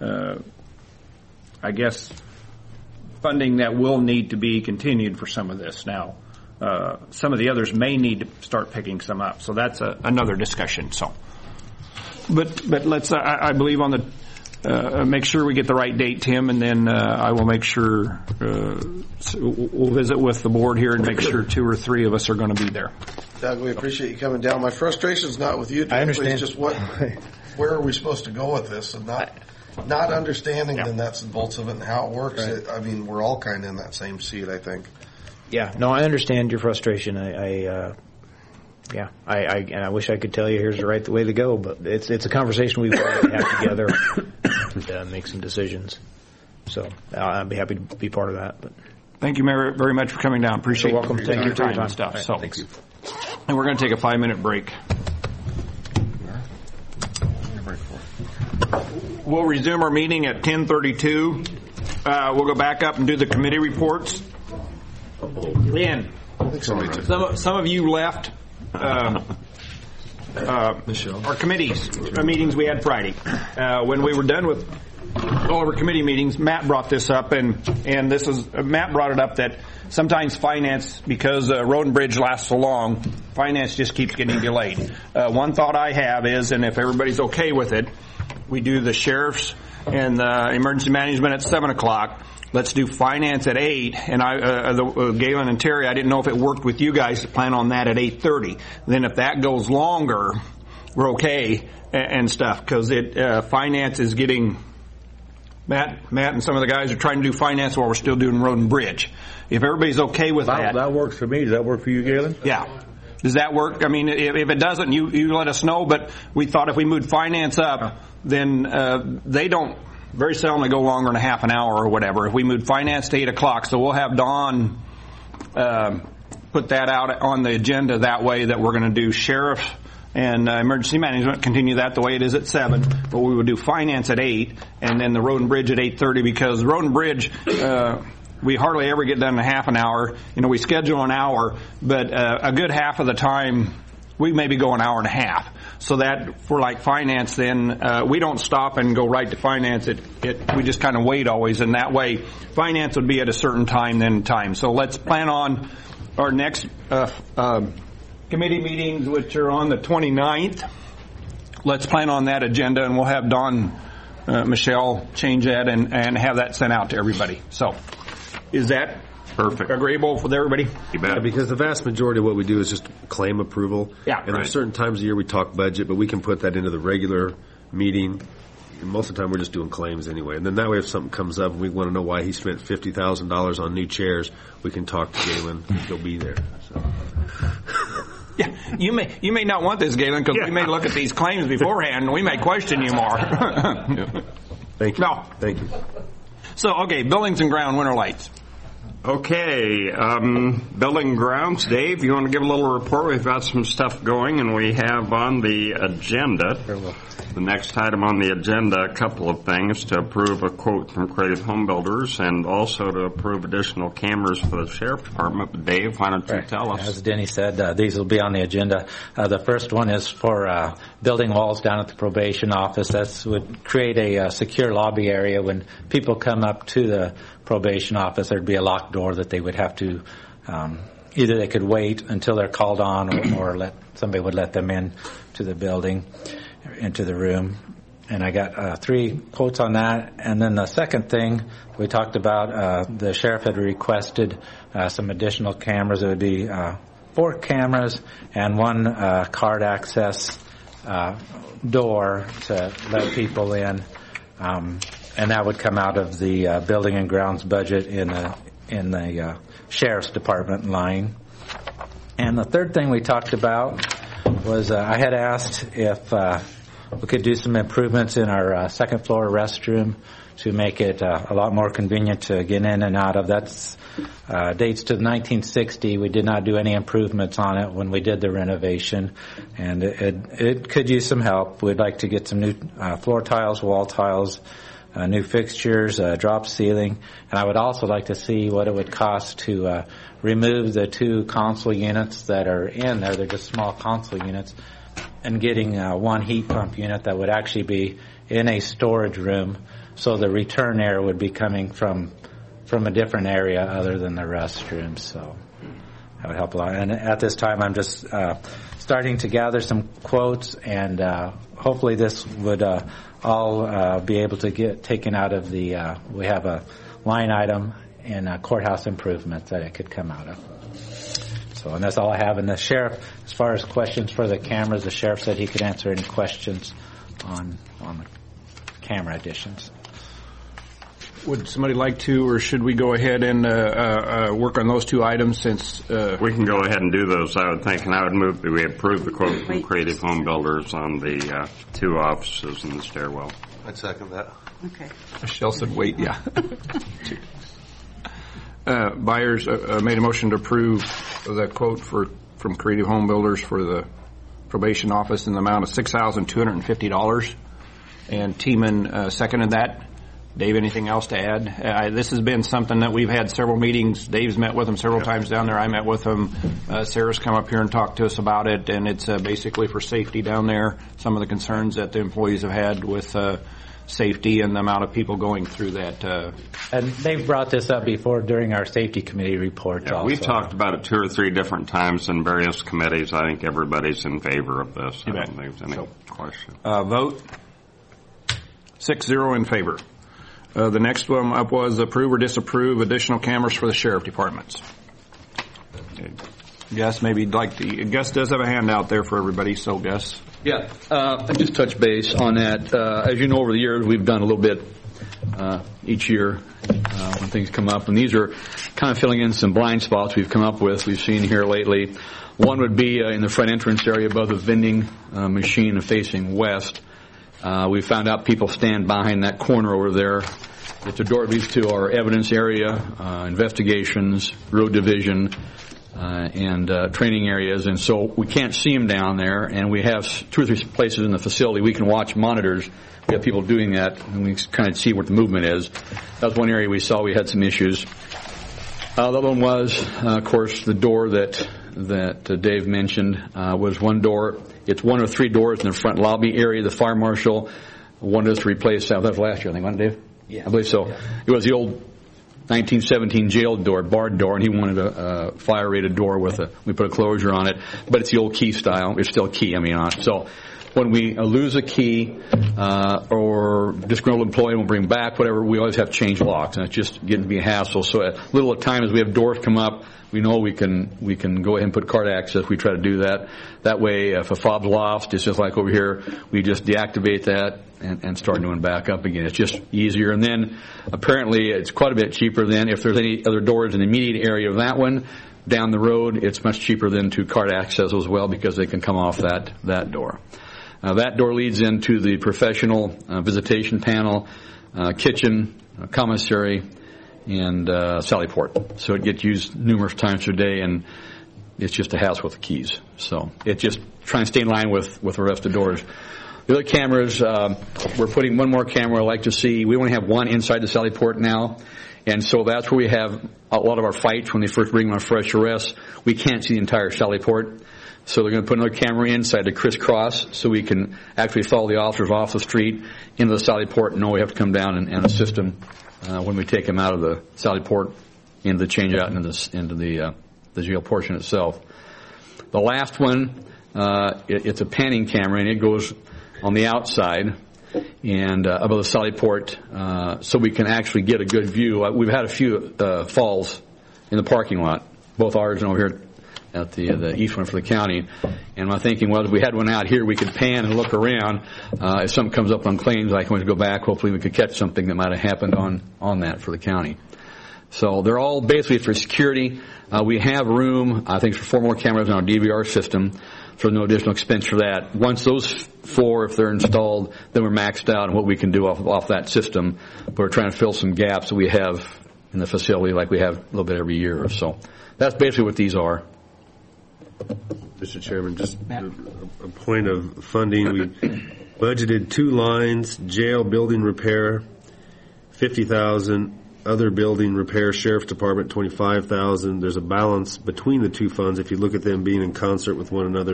I guess, funding that will need to be continued for some of this now. Some of the others may need to start picking some up, so that's another discussion. So, but let's I believe on the make sure we get the right date, Tim, and then I will make sure we'll visit with the board here and make sure 2 or 3 of us are going to be there. Doug, we appreciate you coming down. My frustration's not with you, Doug. I understand. It's just where are we supposed to go with this, and not understanding the nuts and bolts of it and how it works. Right. We're all kind of in that same seat, I think. Yeah, no, I understand your frustration. I wish I could tell you here's the way to go, but it's a conversation we've got to have together and make some decisions. So I'd be happy to be part of that. But thank you very much for coming down. Appreciate You're welcome. taking your time and stuff. Right, so thank you. And we're going to take a 5-minute break. We'll resume our meeting at 10:32. We'll go back up and do the committee reports. Lynn, some of you left our committees meetings we had Friday. When we were done with all of our committee meetings, Matt brought this up, and Matt brought it up that sometimes finance, because road and bridge lasts so long, finance just keeps getting delayed. One thought I have is, and if everybody's okay with it, we do the sheriff's and the emergency management at 7 o'clock. Let's do finance at 8, and Galen and Terry, I didn't know if it worked with you guys to plan on that at 8:30. Then if that goes longer, we're okay and stuff, because finance is getting, Matt and some of the guys are trying to do finance while we're still doing road and bridge. If everybody's okay with that. That works for me. Does that work for you, Galen? Yeah. Does that work? I mean, if it doesn't, you let us know, but we thought if we moved finance up, then they don't very seldom go longer than a half an hour or whatever. If we moved finance to 8 o'clock, so we'll have Dawn put that out on the agenda that way, that we're going to do sheriff and emergency management, continue that the way it is at 7, but we would do finance at 8, and then the road and bridge at 8:30, because road and bridge, we hardly ever get done in a half an hour. We schedule an hour, but a good half of the time we maybe go an hour and a half. So that for like finance, then we don't stop and go right to finance. We just kind of wait always, and that way finance would be at a certain time. So let's plan on our next committee meetings, which are on the 29th. Let's plan on that agenda, and we'll have Dawn Michelle change that and have that sent out to everybody. So is that perfect, agreeable with everybody? Yeah, because the vast majority of what we do is just claim approval. Yeah, and there's certain times of year we talk budget, but we can put that into the regular meeting. And most of the time we're just doing claims anyway. And then that way if something comes up and we want to know why he spent $50,000 on new chairs, we can talk to Galen. He'll be there. So. Yeah, you may not want this, Galen, because we may look at these claims beforehand and we may question you more. Thank you. No. Thank you. So, okay, buildings and ground winter lights. Okay, building grounds. Dave, you want to give a little report? We've got some stuff going, and we have on the agenda, the next item on the agenda, a couple of things: to approve a quote from Creative Home Builders, and also to approve additional cameras for the Sheriff Department. But Dave, why don't you tell us? As Denny said, these will be on the agenda. The first one is for building walls down at the probation office. That would create a secure lobby area when people come up to the probation office. There'd be a locked door that they would have to either they could wait until they're called on, or somebody would let them in to the building, into the room. And I got 3 quotes on that. And then the second thing we talked about, the sheriff had requested some additional cameras. It would be 4 cameras and 1 card access door to let people in. And that would come out of the building and grounds budget in the sheriff's department line. And the third thing we talked about was I had asked if we could do some improvements in our second floor restroom to make it a lot more convenient to get in and out of. That's dates to 1960. We did not do any improvements on it when we did the renovation, and it could use some help. We'd like to get some new floor tiles, wall tiles, new fixtures, drop ceiling, and I would also like to see what it would cost to remove the 2 console units that are in there. They're just small console units, and getting 1 heat pump unit that would actually be in a storage room, so the return air would be coming from a different area other than the restroom. So that would help a lot. And at this time, I'm just starting to gather some quotes, and hopefully this would all be able to get taken out of the, we have a line item in courthouse improvements that it could come out of. So, and that's all I have. And the sheriff, as far as questions for the cameras, the sheriff said he could answer any questions on the camera additions. Would somebody like to, or should we go ahead and work on those 2 items since... We can go ahead and do those, I would think, and I would move that we approve the quote from Creative Home Builders on the 2 offices in the stairwell. I'd second that. Okay. Michelle said wait, yeah. Byers made a motion to approve the quote from Creative Home Builders for the probation office in the amount of $6,250, and Tiemann seconded that. Dave, anything else to add? This has been something that we've had several meetings. Dave's met with them several times down there. I met with them. Sarah's come up here and talked to us about it, and it's basically for safety down there. Some of the concerns that the employees have had with safety and the amount of people going through that. And they've brought this up before during our safety committee report. Yeah, we've talked about it 2 or 3 different times in various committees. I think everybody's in favor of this. I don't think there's any question. Vote 6-0 in favor. The next one up was approve or disapprove additional cameras for the sheriff departments. Gus, maybe Gus does have a handout there for everybody, so Gus. Yeah, I just touch base on that. As you know, over the years, we've done a little bit each year when things come up, and these are kind of filling in some blind spots we've come up with, we've seen here lately. One would be in the front entrance area above the vending machine facing west. We found out people stand behind that corner over there. It's a door that leads to our evidence area, investigations, road division, and training areas, and so we can't see them down there. And we have 2 or 3 places in the facility we can watch monitors. We have people doing that, and we kind of see what the movement is. That was one area we saw we had some issues. The other one was, of course, the door that Dave mentioned was one door. It's 1 or 3 doors in the front lobby area. The fire marshal wanted us to replace that. That was last year, I think, wasn't it, Dave? Yeah. I believe so. Yeah. It was the old 1917 jail door, barred door, and he wanted a fire-rated door we put a closure on it, but it's the old key style. It's still key, on it. So when we lose a key or disgruntled employee won't bring back, whatever, we always have to change locks, and it's just getting to be a hassle. So at little at a time as we have doors come up, we know we can go ahead and put card access. We try to do that. That way, if a fob's lost, it's just like over here, we just deactivate that and start doing back up again. It's just easier. And then apparently it's quite a bit cheaper than if there's any other doors in the immediate area of that one. Down the road, it's much cheaper than to card access as well because they can come off that door. That door leads into the professional visitation panel, kitchen, commissary, and sally port. So it gets used numerous times a day, and it's just a hassle with the keys. So it's just trying to stay in line with the rest of the doors. The other cameras, we're putting one more camera. I like to see. We only have one inside the sally port now, and so that's where we have a lot of our fights when they first bring them on fresh arrest. We can't see the entire sally port. So they're going to put another camera inside to crisscross so we can actually follow the officers off the street into the sally port and know we have to come down and assist them when we take them out of the sally port into the change out into the jail portion itself. The last one, it's a panning camera, and it goes on the outside and above the sally port so we can actually get a good view. We've had a few falls in the parking lot, both ours and over here at the east one for the county. And my thinking was, if we had one out here, we could pan and look around. If something comes up on claims, I can always go back. Hopefully we could catch something that might have happened on that for the county. So they're all basically for security. We have room, I think, for 4 more cameras in our DVR system, so no additional expense for that. Once those 4, if they're installed, then we're maxed out on what we can do off that system. But we're trying to fill some gaps that we have in the facility like we have a little bit every year or so. That's basically what these are. Mr. Chairman, just a point of funding. We budgeted 2 lines: jail building repair, $50,000; other building repair, sheriff's department, $25,000. There's a balance between the 2 funds. If you look at them being in concert with one another,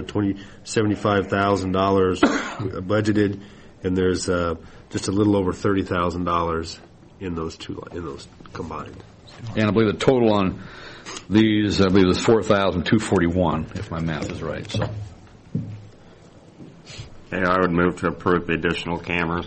$75,000 budgeted, and there's just a little over $30,000 in those combined. And I believe the total on these, I believe, is $4,241, if my math is right. So, I would move to approve the additional cameras.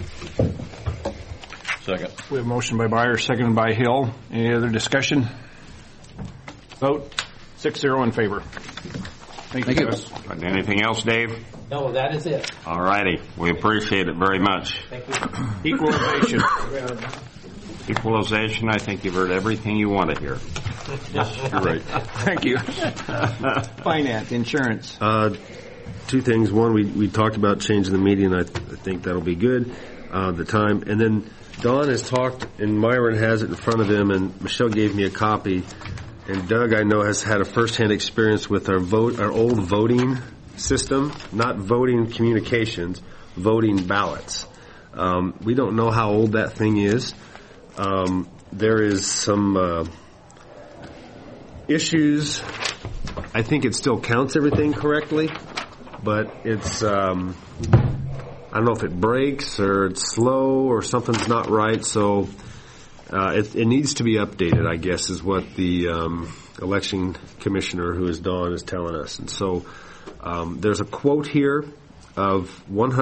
Second. We have a motion by Byers, seconded by Hill. Any other discussion? Vote 6-0 in favor. Thank you. Anything else, Dave? No, that is it. All righty. We appreciate it very much. Thank you. Equalization. Equalization, I think you've heard everything you want to hear. Yes, you're right. Thank you. Finance, insurance. 2 things. One, we talked about changing the meeting. I think that'll be good. The time. And then Don has talked, and Myron has it in front of him, and Michelle gave me a copy. And Doug, I know, has had a first-hand experience with our old voting system, not voting communications, voting ballots. We don't know how old that thing is. There is some issues. I think it still counts everything correctly, but it's I don't know if it breaks or it's slow or something's not right. So it needs to be updated, I guess, is what the election commissioner, who is Dawn, is telling us. And so there's a quote here of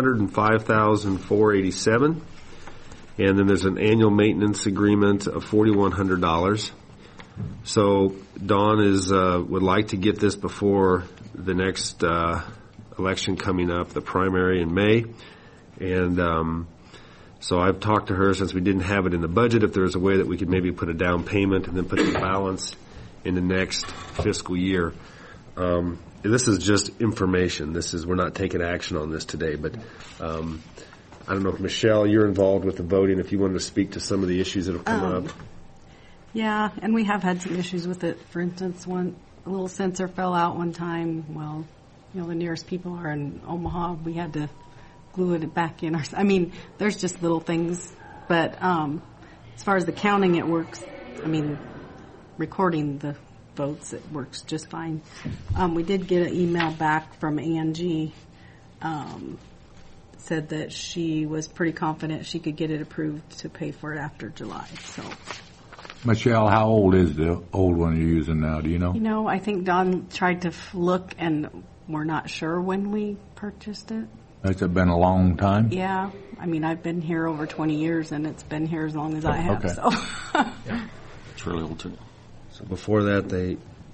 $105,487. And then there's an annual maintenance agreement of $4,100. So Dawn would like to get this before the next election coming up, the primary in May. And so I've talked to her, since we didn't have it in the budget, if there was a way that we could maybe put a down payment and then put the balance in the next fiscal year. This is just information. We're not taking action on this today, but I don't know if, Michelle, you're involved with the voting, if you wanted to speak to some of the issues that have come up. Yeah, and we have had some issues with it. For instance, one a little sensor fell out one time. Well, the nearest people are in Omaha. We had to glue it back in. There's just little things. But as far as the counting, it works. Recording the votes, it works just fine. We did get an email back from Angie. Said that she was pretty confident she could get it approved to pay for it after July. So, Michelle, how old is the old one you're using now? Do you know? I think Don tried to look, and we're not sure when we purchased it. Has it been a long time? Yeah. I've been here over 20 years, and it's been here as long as I have. Okay. So. It's really old too. So before that, they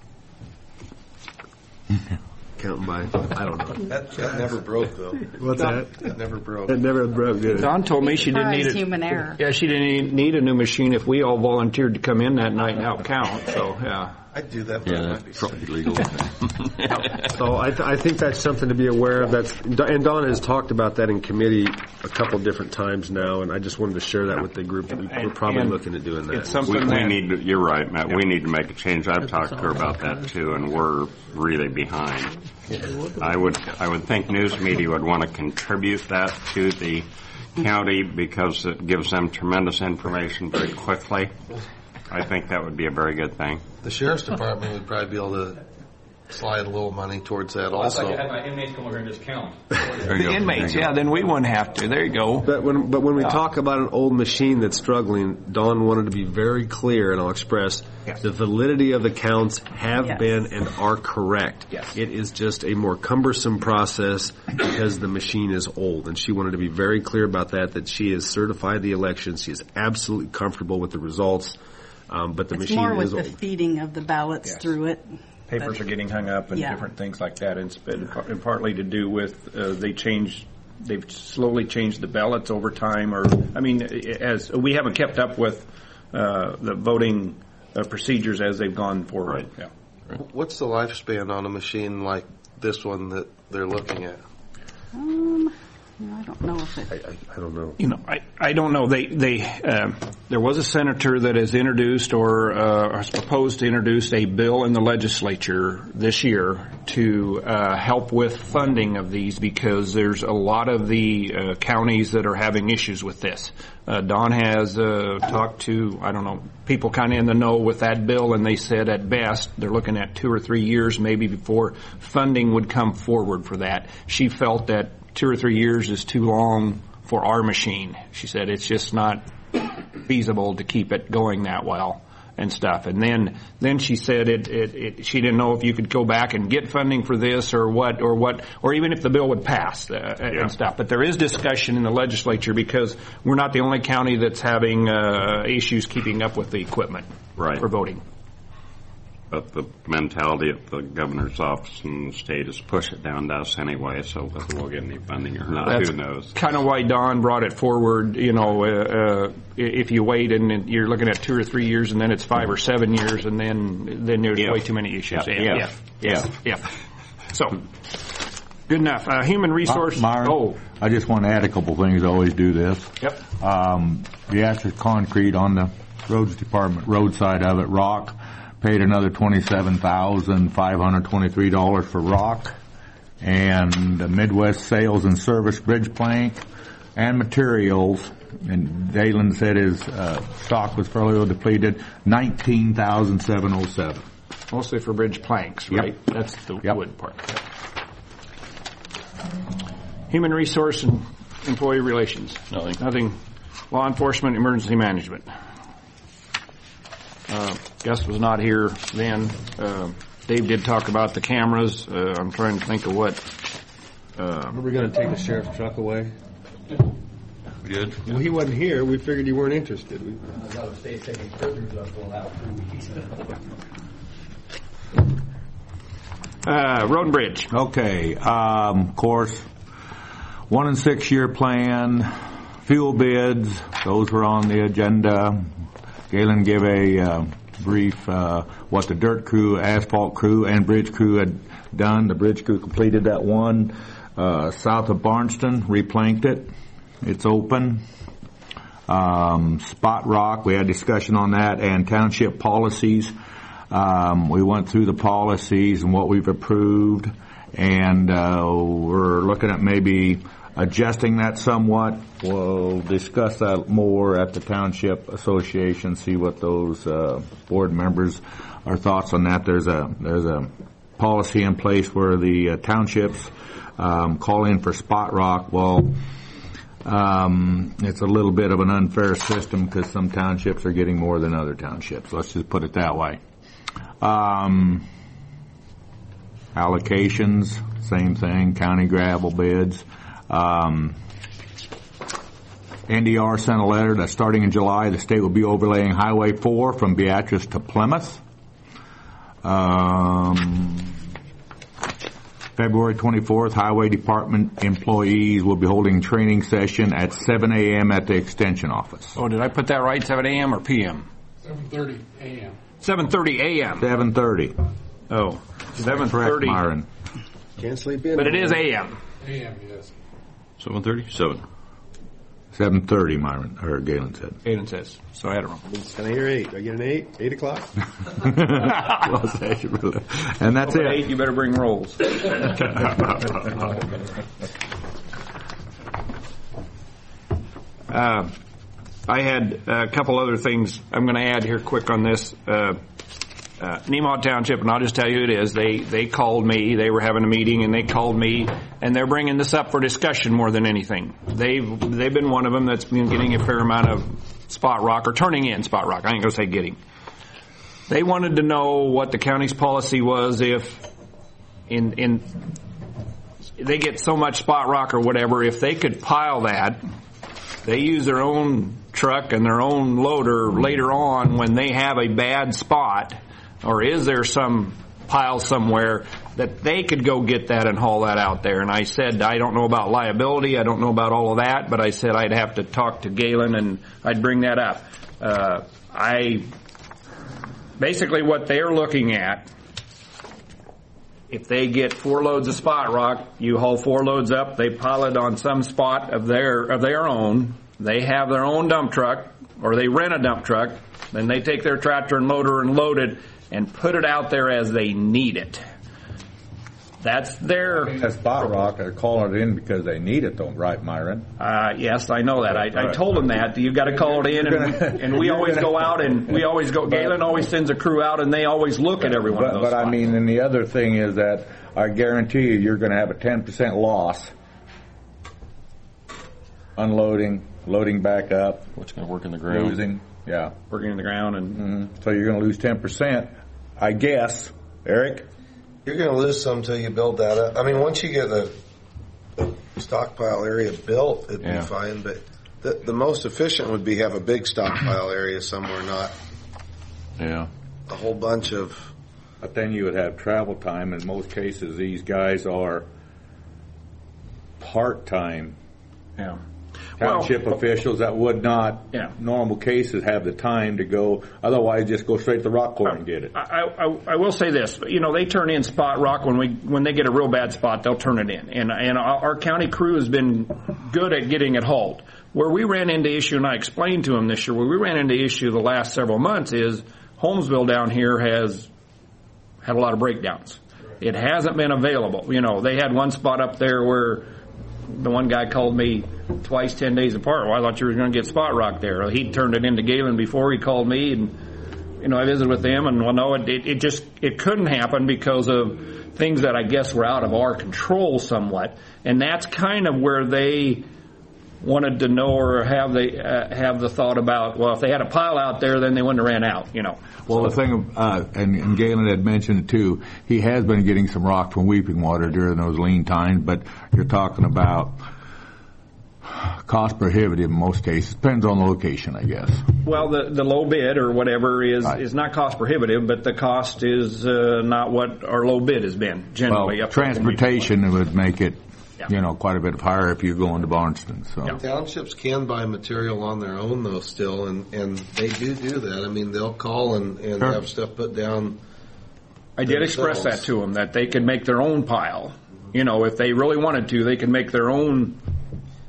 counting by, I don't know. That never broke, though. What's that? That never broke. It never broke, did it? Don told me she didn't need it. Human error. Yeah, she didn't need a new machine if we all volunteered to come in that night and out count. So, yeah. I'd do that, but Yeah, it might be that's probably legal. So I think that's something to be aware of. And Don has talked about that in committee a couple different times now, and I just wanted to share that with the group. We're probably looking at doing that. It's something we need to, you're right, Matt. We need to make a change. I've talked to her about that too, and we're really behind. I would think news media would want to contribute that to the county because it gives them tremendous information very quickly. I think that would be a very good thing. The sheriff's department would probably be able to slide a little money towards that also. I'd like to have my inmates come over and just count. The inmates, yeah, then we wouldn't have to. There you go. But when we talk about an old machine that's struggling, Don wanted to be very clear, and I'll express the validity of the counts have been and are correct. Yes. It is just a more cumbersome process because the machine is old, and she wanted to be very clear about that she has certified the election. She is absolutely comfortable with the results, but the machine is old. It's more with the feeding of the ballots through it. Papers are getting hung up and different things like that. It's been partly to do with they've slowly changed the ballots over time. As we haven't kept up with the voting procedures as they've gone forward. Right. Yeah. What's the lifespan on a machine like this one that they're looking at? I don't know if it. I don't know. I don't know. There was a senator that has introduced or is proposed to introduce a bill in the legislature this year to help with funding of these because there's a lot of the counties that are having issues with this. Don has talked to, people kind of in the know with that bill, and they said at best they're looking at 2 or 3 years maybe before funding would come forward for that. She felt that 2 or 3 years is too long for our machine. She said it's just not feasible to keep it going that well and stuff. And then she said she didn't know if you could go back and get funding for this or even if the bill would pass and stuff. But there is discussion in the legislature because we're not the only county that's having issues keeping up with the equipment for voting. But the mentality of the governor's office and the state is push it down to us anyway, so whether we'll get any funding or not, who knows. Kind of why Don brought it forward, if you wait and you're looking at 2 or 3 years and then it's 5 or 7 years and then there's way too many issues. Yeah. So, good enough. Human resource. Myron, I just want to add a couple things. I always do this. Yep. The Ashes Concrete on the roads department roadside of it, rock. Paid another $27,523 for rock, and the Midwest Sales and Service bridge plank and materials. And Dalen said his stock was fairly well depleted. $19,707. Mostly for bridge planks, right? Yep. That's the wood part. Human resource and employee relations. Nothing. Law enforcement, emergency management. Gus was not here then. Dave did talk about the cameras. I'm trying to think of what. Are we going to take the sheriff's truck away? Good. Well, he wasn't here. We figured you weren't interested. Road and bridge. Okay. Of course, 1 and 6 year plan, fuel bids. Those were on the agenda. Galen gave a brief what the dirt crew, asphalt crew, and bridge crew had done. The bridge crew completed that one south of Barnston, replanked it. It's open. Spot rock, we had discussion on that, and township policies. We went through the policies and what we've approved, and we're looking at maybe adjusting that somewhat. We'll discuss that more at the Township Association, see what those board members' are thoughts on that. There's a policy in place where the townships call in for spot rock. Well, it's a little bit of an unfair system because some townships are getting more than other townships. Let's just put it that way. Allocations, same thing, county gravel bids. NDR sent a letter that starting in July, the state will be overlaying Highway 4 from Beatrice to Plymouth. February 24th, Highway Department employees will be holding training session at 7 a.m. at the Extension office. Oh, did I put that right, 7 a.m. or p.m.? 7:30 a.m. 7:30 a.m. 7:30. Oh, 7:30. Correct, Myron. Can't sleep in. But it is a.m. A.m., yes. 7:30? 7. 7:30, Myron, or Galen said. Galen says. So I had it wrong. Can I hear 8? Do I get an 8? 8 o'clock? And that's it. 8, you better bring rolls. I had a couple other things I'm going to add here quick on this. Nemaw Township, and I'll just tell you who it is. They called me. They were having a meeting, and they called me, and they're bringing this up for discussion more than anything. They've been one of them that's been getting a fair amount of spot rock, or turning in spot rock. I ain't going to say getting. They wanted to know what the county's policy was if in they get so much spot rock or whatever, if they could pile that, they use their own truck and their own loader later on when they have a bad spot. Or is there some pile somewhere that they could go get that and haul that out there? And I said, I don't know about liability. I don't know about all of that. But I said I'd have to talk to Galen and I'd bring that up. Basically what they're looking at, if they get 4 loads of spot rock, you haul 4 loads up, they pile it on some spot of their own. They have their own dump truck, or they rent a dump truck. Then they take their tractor and loader and load it and put it out there as they need it. That's their... That spot rock, they're calling it in because they need it, though, right, Myron? Yes, I know that. I told them that. You've got to call it in, and we always go out, and we always go... Galen always sends a crew out, and they always look at every one of those spots. I mean, and the other thing is that I guarantee you're going to have a 10% loss unloading, loading back up. What's going to work in the ground? Losing, yeah. Working in the ground. And so you're going to lose 10%, I guess. Eric? You're going to lose some until you build that up. I mean, once you get the stockpile area built, it'd be fine. But the most efficient would be have a big stockpile area somewhere, not a whole bunch of... But then you would have travel time. In most cases, these guys are part-time township officials that would not, normal cases, have the time to go. Otherwise, just go straight to the rock quarry and get it. I will say this. You know, they turn in spot rock when they get a real bad spot. They'll turn it in, and our county crew has been good at getting it hauled. Where we ran into issue, and I explained to them this year, where we ran into issue the last several months is Holmesville down here has had a lot of breakdowns. It hasn't been available. You know, they had one spot up there where the one guy called me twice 10 days apart. Well, I thought you were going to get spot rock there. He turned it into Galen before he called me, and I visited with them, and it couldn't happen because of things that I guess were out of our control somewhat, and that's kind of where they wanted to know or have the thought about, well, if they had a pile out there, then they wouldn't have ran out, Well, the thing, and Galen had mentioned it too, he has been getting some rock from Weeping Water during those lean times, but you're talking about cost prohibitive in most cases. Depends on the location, I guess. Well, the low bid or whatever is not cost prohibitive, but the cost is not what our low bid has been generally. Well, transportation would make it quite a bit higher if you go into Barnston. So townships can buy material on their own though still, and they do that. I mean, they'll call and have stuff put down. I did express that to them, that they could make their own pile. If they really wanted to, they could make their own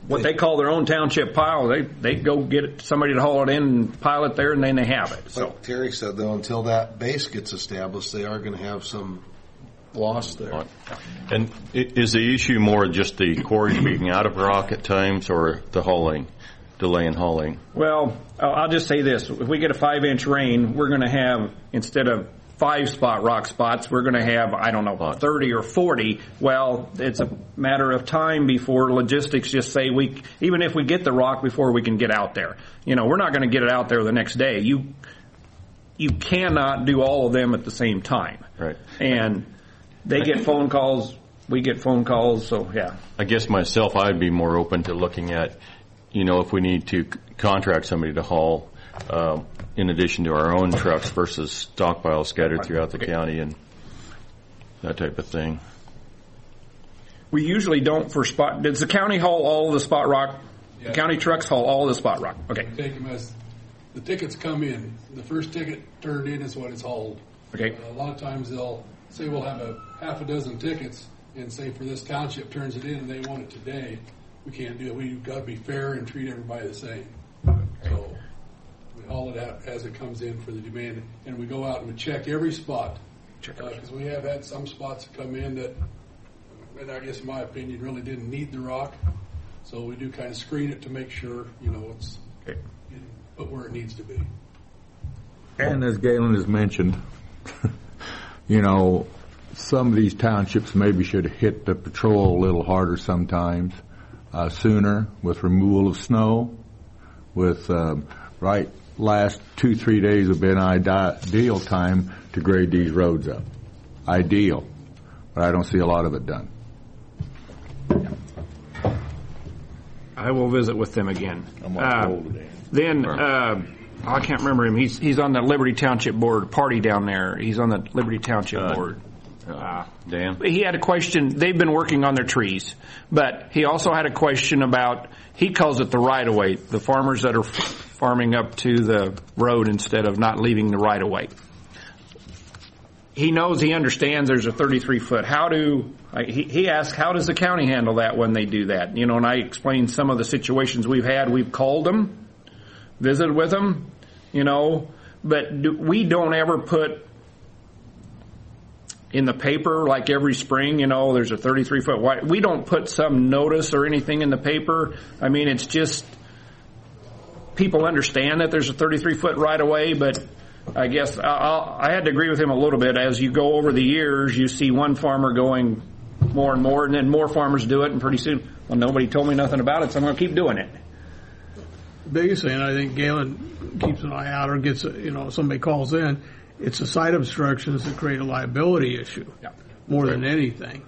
what they call their own township pile. They go get somebody to haul it in and pile it there, and then they have it. So like Terry said, though, until that base gets established, they are going to have some loss there. And is the issue more just the quarries being out of rock at times, or the hauling, delay in hauling? Well, I'll just say this: if we get a 5-inch rain, we're going to have, instead of 5-spot rock spots, we're going to have, 30 or 40. Well, it's a matter of time before logistics just say even if we get the rock before we can get out there. We're not going to get it out there the next day. You cannot do all of them at the same time. Right. And they get phone calls, we get phone calls, so yeah. I guess myself, I'd be more open to looking at, if we need to contract somebody to haul, in addition to our own trucks versus stockpiles scattered throughout the county and that type of thing. We usually don't for spot. Does the county haul all of the spot rock? Yeah. The county trucks haul all of the spot rock. Okay. Take them as the tickets come in. The first ticket turned in is what it's hauled. Okay. A lot of times they'll say we'll have a half a dozen tickets, and say for this township turns it in and they want it today. We can't do it. We've got to be fair and treat everybody the same. So we haul it out as it comes in for the demand, and we go out and we check every spot. Because we have had some spots that come in that, and I guess in my opinion, really didn't need the rock. So we do kind of screen it to make sure, it's put where it needs to be. And as Galen has mentioned, some of these townships maybe should hit the patrol a little harder sometimes, sooner with removal of snow, with last 2-3 days have been ideal time to grade these roads up. Ideal. But I don't see a lot of it done. I will visit with them again. I can't remember him. He's on the Liberty Township Board party down there. He's on the Liberty Township Board. Dan? He had a question. They've been working on their trees, but he also had a question about, he calls it the right-of-way, the farmers that are farming up to the road instead of not leaving the right-of-way. He understands there's a 33-foot. He asked, how does the county handle that when they do that? And I explained some of the situations we've had. We've called them, visited with them, but we don't ever put in the paper, like every spring, there's a 33-foot wide. We don't put some notice or anything in the paper. I mean, it's just people understand that there's a 33-foot right-of-way, but I guess I had to agree with him a little bit. As you go over the years, you see one farmer going more and more, and then more farmers do it, and pretty soon, well, nobody told me nothing about it, so I'm going to keep doing it. The biggest thing, I think Galen keeps an eye out or gets, somebody calls in, it's the site obstructions that create a liability issue more than anything.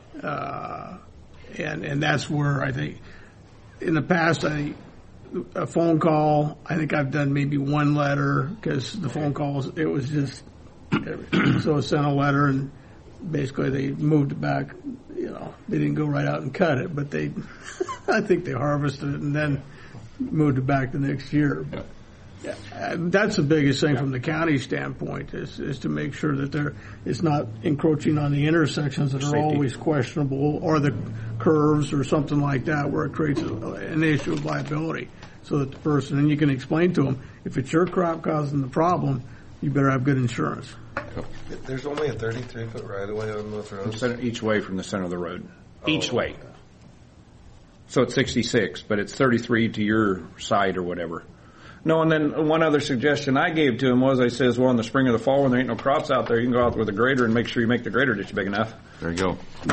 And that's where I think in the past, a phone call, I think I've done maybe one letter because the phone calls, it was just, so I sent a letter and basically they moved it back, they didn't go right out and cut it, but I think they harvested it and then moved it back the next year. But that's the biggest thing from the county standpoint is to make sure that it's not encroaching on the intersections that are always questionable or the curves or something like that where it creates an issue of liability. So that the person, and you can explain to them, if it's your crop causing the problem, you better have good insurance. There's only a 33-foot right-of-way on those roads? Each way from the center of the road. Each way. So it's 66, but it's 33 to your side or whatever. No, and then one other suggestion I gave to him was, I says, well, in the spring or the fall when there ain't no crops out there, you can go out with a grader and make sure you make the grader ditch big enough. There you go.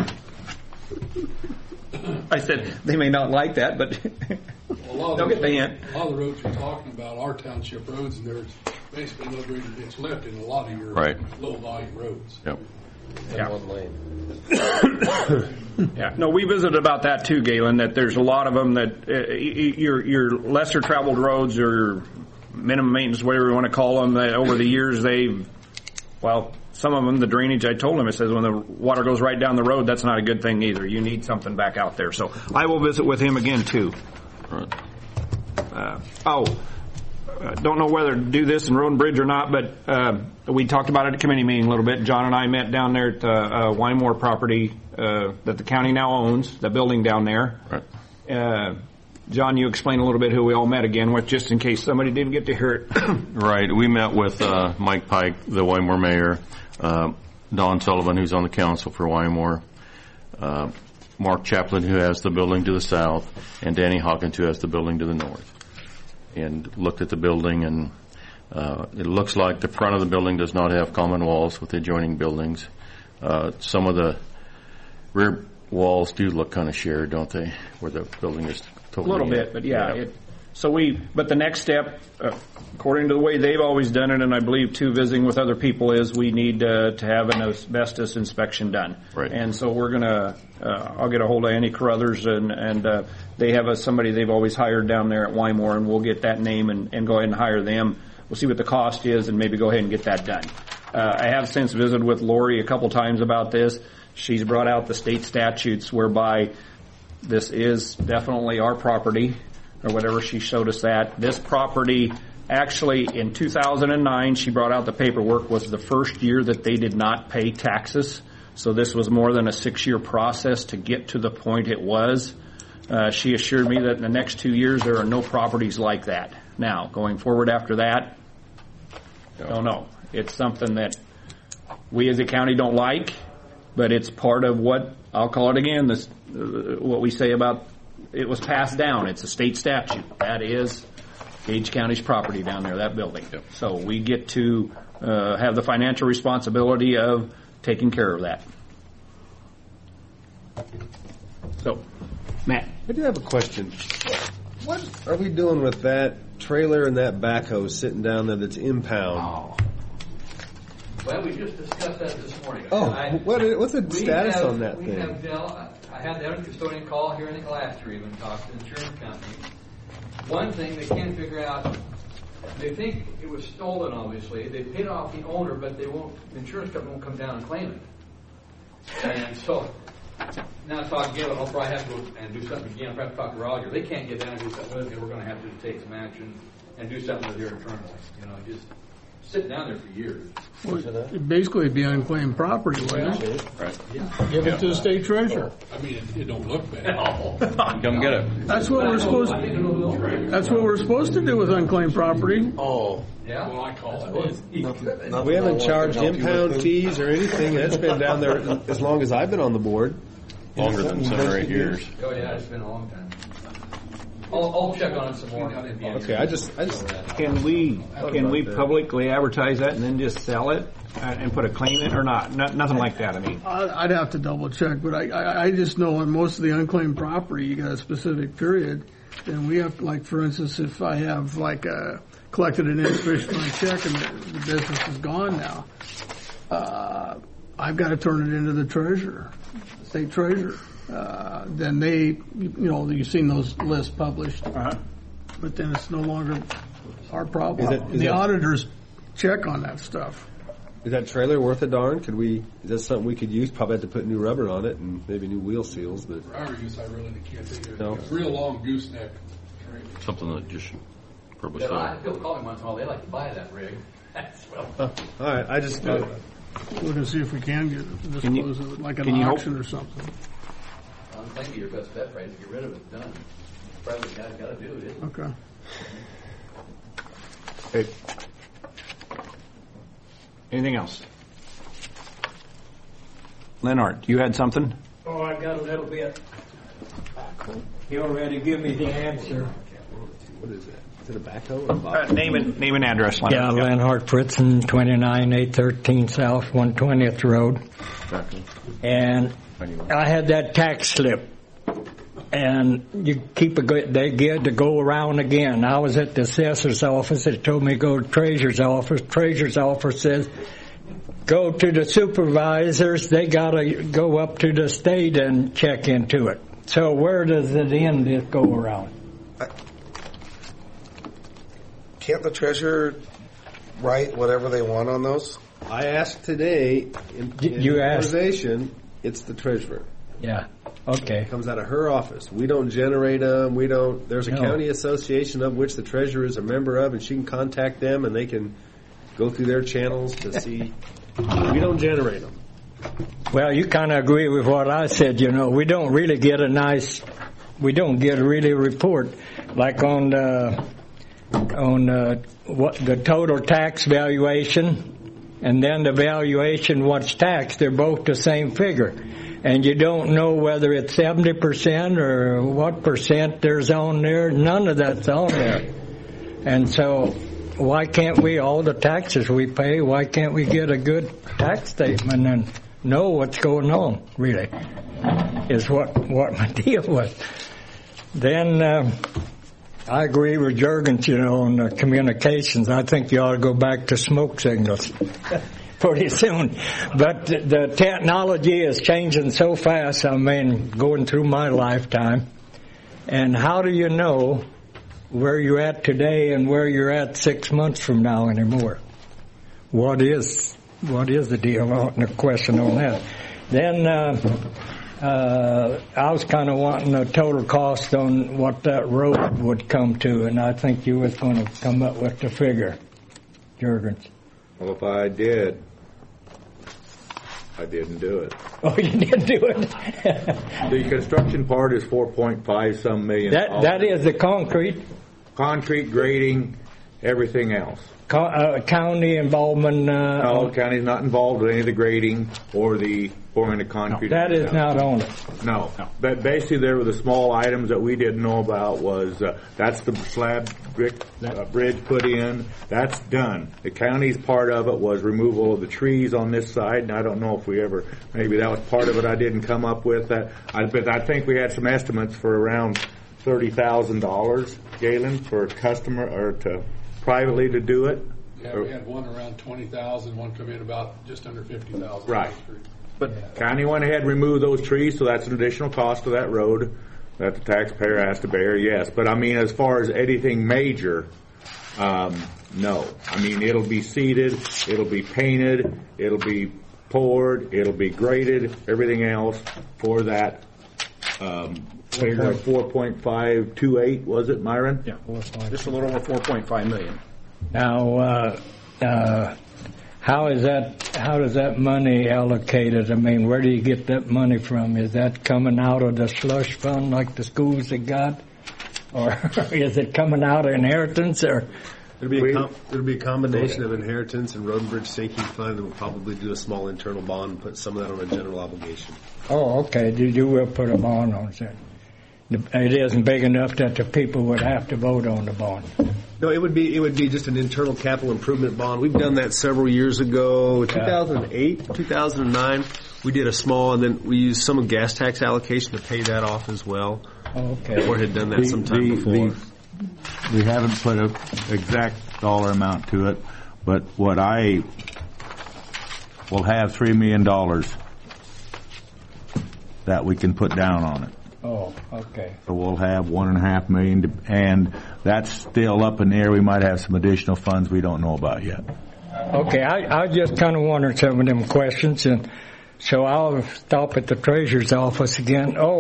I said, they may not like that, but they'll get the hint. A lot of the roads you're talking about are township roads, and there's basically no grader ditch left in a lot of your low-lying roads. Yep. And one lane. Yeah. No, we visited about that too, Galen, that there's a lot of them that your lesser traveled roads or minimum maintenance, whatever you want to call them, that over the years some of them, the drainage, I told him, it says when the water goes right down the road, that's not a good thing either. You need something back out there. So I will visit with him again too. Don't know whether to do this in Road and Bridge or not, but we talked about it at a committee meeting a little bit. John and I met down there at the Wymore property that the county now owns, the building down there. Right. John, you explain a little bit who we all met again with, just in case somebody didn't get to hear it. Right. We met with Mike Pike, the Wymore mayor, Don Sullivan, who's on the council for Wymore, Mark Chaplin, who has the building to the south, and Danny Hawkins, who has the building to the north. And looked at the building, and it looks like the front of the building does not have common walls with the adjoining buildings. Some of the rear walls do look kind of shared, don't they, where the building is totally... A little bit, but yeah. But the next step, according to the way they've always done it, and I believe too, visiting with other people, is we need to have an asbestos inspection done. Right. And so we're gonna, I'll get a hold of Annie Carruthers, and they have somebody they've always hired down there at Wymore, and we'll get that name and go ahead and hire them. We'll see what the cost is, and maybe go ahead and get that done. I have since visited with Lori a couple times about this. She's brought out the state statutes whereby this is definitely our property, or whatever she showed us that. This property, actually in 2009, she brought out the paperwork, was the first year that they did not pay taxes. So this was more than a 6-year process to get to the point it was. She assured me that in the next 2 years there are no properties like that. Now, going forward after that, don't know. It's something that we as a county don't like, but it's part of what, I'll call it again, this, what we say about it was passed down. It's a state statute. That is Gage County's property down there, that building. Yep. So we get to have the financial responsibility of taking care of that. So, Matt. I do have a question. What are we doing with that trailer and that backhoe sitting down there that's impound? Oh. Well, we just discussed that this morning. Oh, what's the status on that thing? I had the other custodian call here in the last year, even talk to the insurance company. One thing they can't figure out, they think it was stolen, obviously. They paid off the owner, but they won't. The insurance company won't come down and claim it. And so now talk again. I'll probably have to go and do something again. I'll probably have to talk to Roger. They can't get down and do something with it. We're going to have to take some action and do something with your internally. You know, just sitting down there for years. Well, basically, it'd be unclaimed property, wouldn't it? Right. Yeah. Give it to the state treasurer. I mean, it don't look bad. Come get it. That's what we're supposed. That's what we're supposed to do with unclaimed property. Oh, yeah. Well, I call it. We haven't charged impound fees or anything. That's been down there as long as I've been on the board. Longer than 7 or 8 years. Oh yeah, it's been a long time. I'll check on it some more. Okay, I just Can we publicly advertise that and then just sell it and put a claim in or not? Nothing like that. I mean, I'd have to double check, but I just know on most of the unclaimed property, you got a specific period, and we have, like, for instance, if I have collected an interest on a check and the business is gone now, I've got to turn it into the treasurer, state treasurer. Then they, you've seen those lists published, but then it's no longer our problem. The auditors check on that stuff. Is that trailer worth a darn? Is that something we could use? Probably have to put new rubber on it and maybe new wheel seals. But For our use, I really can't think of it. No. It's a real long gooseneck. Something that just probably Yeah, people call me once in a while. They like to buy that rig. all right, I just We're going to see if we can dispose of it, like an auction or something. Maybe your best bet, right, to get rid of it. Done. Probably got to do it. Okay. Okay. Anything else? Leonard, you had something? Oh, I got a little bit. He already gave me the answer. What is that? Is it a backhoe or a name and address, Leonard. Yeah, Leonhard Fritzen, 29813 South 120th Road. And I had that tax slip, and you they get to go around again. I was at the assessor's office. They told me to go to treasurer's office. Treasurer's office says go to the supervisors. They got to go up to the state and check into it. So where does it end? This go around? Can't the treasurer write whatever they want on those? I asked today in You asked? organization. It's the treasurer. Yeah. Okay. It comes out of her office. We don't generate them. We don't. There's a county association of which the treasurer is a member of, and she can contact them, and they can go through their channels to see. We don't generate them. Well, you kind of agree with what I said. We don't really get a nice we don't get really a report like on what the total tax valuation and then the valuation what's taxed. They're both the same figure, and you don't know whether it's 70% or what percent there's on there. None of that's on there, and so why can't we, all the taxes we pay, why can't we get a good tax statement and know what's going on, really, is what my deal was. Then I agree with Juergens, on the communications. I think you ought to go back to smoke signals pretty soon. But the technology is changing so fast, going through my lifetime. And how do you know where you're at today and where you're at 6 months from now anymore? What is the deal on the question on that? Then I was kind of wanting a total cost on what that road would come to, and I think you was going to come up with the figure, Juergens. Well, if I did, I didn't do it. Oh, you didn't do it? The construction part is 4.5 some million. That is the concrete? Concrete, grading, everything else. County involvement? No, county's not involved with any of the grading or the pouring the concrete. No, that is not on it. No. But basically there were the small items that we didn't know about was, that's the slab brick bridge put in. That's done. The county's part of it was removal of the trees on this side, and I don't know if maybe that was part of it I didn't come up with. But I think we had some estimates for around $30,000, Galen, for a customer or to privately to do it. Yeah, we had one around 20,000, one come in about just under 50,000. Right. But county went ahead and removed those trees, so that's an additional cost of that road that the taxpayer has to bear, yes. But as far as anything major, no. It'll be seeded, it'll be painted, it'll be poured, it'll be graded, everything else for that 4.528, was it, Myron? Yeah, just a little over 4.5 million. Now, how does that money allocated? Where do you get that money from? Is that coming out of the slush fund like the schools have got, or is it coming out of inheritance? Or it'll be a combination of inheritance and road and bridge sinking fund, and we'll probably do a small internal bond and put some of that on a general obligation. Oh, okay. You will put a bond on it. It isn't big enough that the people would have to vote on the bond. No, it would be just an internal capital improvement bond. We've done that several years ago, 2008, 2009. We did a small, and then we used some of gas tax allocation to pay that off as well. Oh, okay. Or had done that sometime before. We haven't put an exact dollar amount to it, but what I will have $3 million that we can put down on it. Oh, okay. So we'll have $1.5 million, and that's still up in the air. We might have some additional funds we don't know about yet. Okay, I just kind of wondered some of them questions, and so I'll stop at the treasurer's office again. Oh,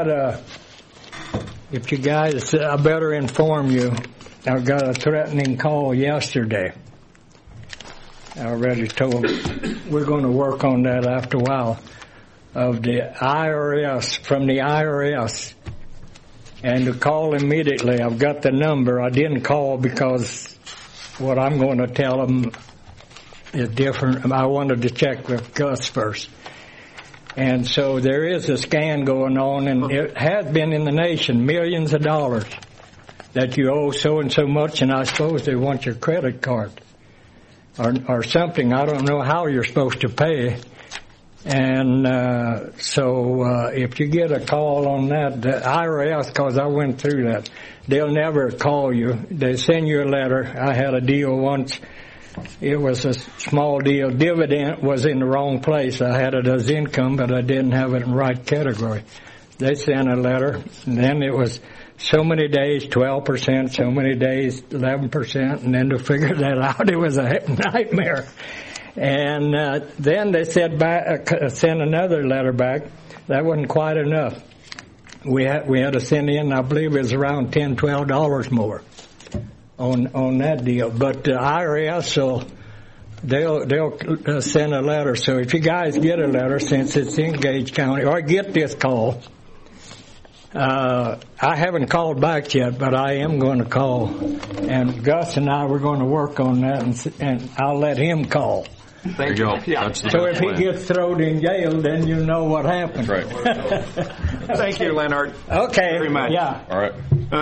if you guys, I better inform you, I got a threatening call yesterday. I already told, we're going to work on that after a while, of the IRS, from the IRS, and to call immediately. I've got the number. I didn't call because what I'm going to tell them is different. I wanted to check with Gus first. And so there is a scan going on, and it has been in the nation, millions of dollars that you owe so and so much, and I suppose they want your credit card or something. I don't know how you're supposed to pay. And so if you get a call on that, the IRS, because I went through that, they'll never call you. They send you a letter. I had a deal once. It was a small deal. Dividend was in the wrong place. I had it as income, but I didn't have it in the right category. They sent a letter, and then it was so many days, 12%, so many days, 11%, and then to figure that out, it was a nightmare. And then they said send another letter back. That wasn't quite enough. We had to send in, I believe it was around $10, $12 more on that deal. But the IRS, they'll send a letter. So if you guys get a letter, since it's in Gage County, or get this call, I haven't called back yet, but I am going to call. And Gus and I were going to work on that, and I'll let him call. Thank you. Yeah. So if he gets thrown in jail, then you know what happened. That's right. Thank you, Leonard. Okay. Very much. Yeah. All right.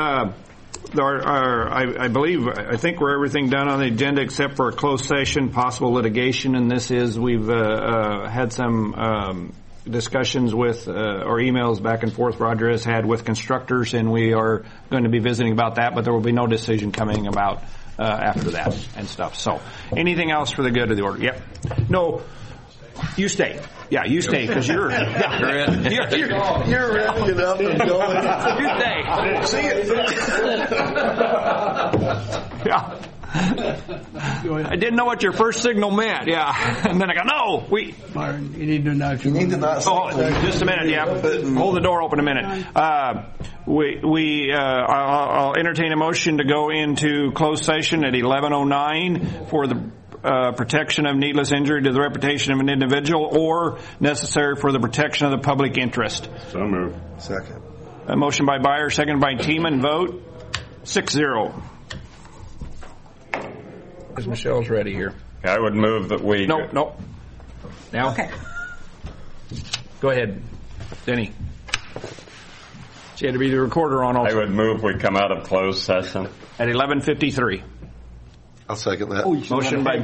I think we're everything done on the agenda except for a closed session, possible litigation, and this is we've had some discussions with or emails back and forth Roger has had with constructors, and we are going to be visiting about that, but there will be no decision coming about after that and stuff. So anything else for the good of the order? Yep. No, you stay. Yeah, you stay because you're ready enough and going. You stay. See it. Yeah. I didn't know what your first signal meant. Yeah, and then I go, no, Byron, you need to not. You need to not. Oh, just a minute. Yeah, hold the door open a minute. I'll entertain a motion to go into closed session at 11:09 for the protection of needless injury to the reputation of an individual or necessary for the protection of the public interest. So moved. Second. A motion by Byer, second by Teeman. Vote 6-0. As Michelle's ready here. I would move that we... No. Now? Okay. Go ahead, Denny. She had to be the recorder on also. I would move we come out of closed session. At 11:53. I'll second that. Motion by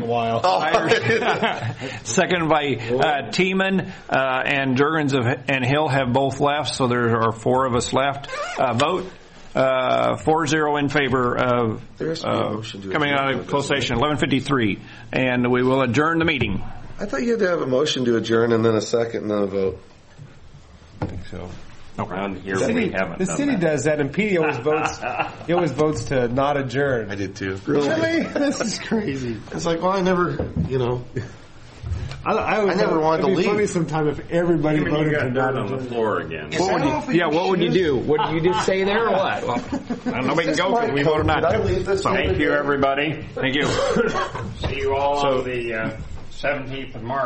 second by Teeman and Jurgens and Hill have both left, so there are four of us left. Vote 4-0 in favor of coming out of closed session. 11:53, and we will adjourn the meeting. I thought you had to have a motion to adjourn and then a second and then a vote. I think so. Around here we haven't. The city does that, and Petey always votes. He always votes to not adjourn. I did too. Really? This is crazy. It's like, well, I never, I never wanted to leave. It'd be funny sometime if everybody voted to not on the floor again. What would you do? Would you just stay there or what? Well, I don't know if we can go because we voted not. Thank you, everybody. Thank you. See you all on the 17th of March.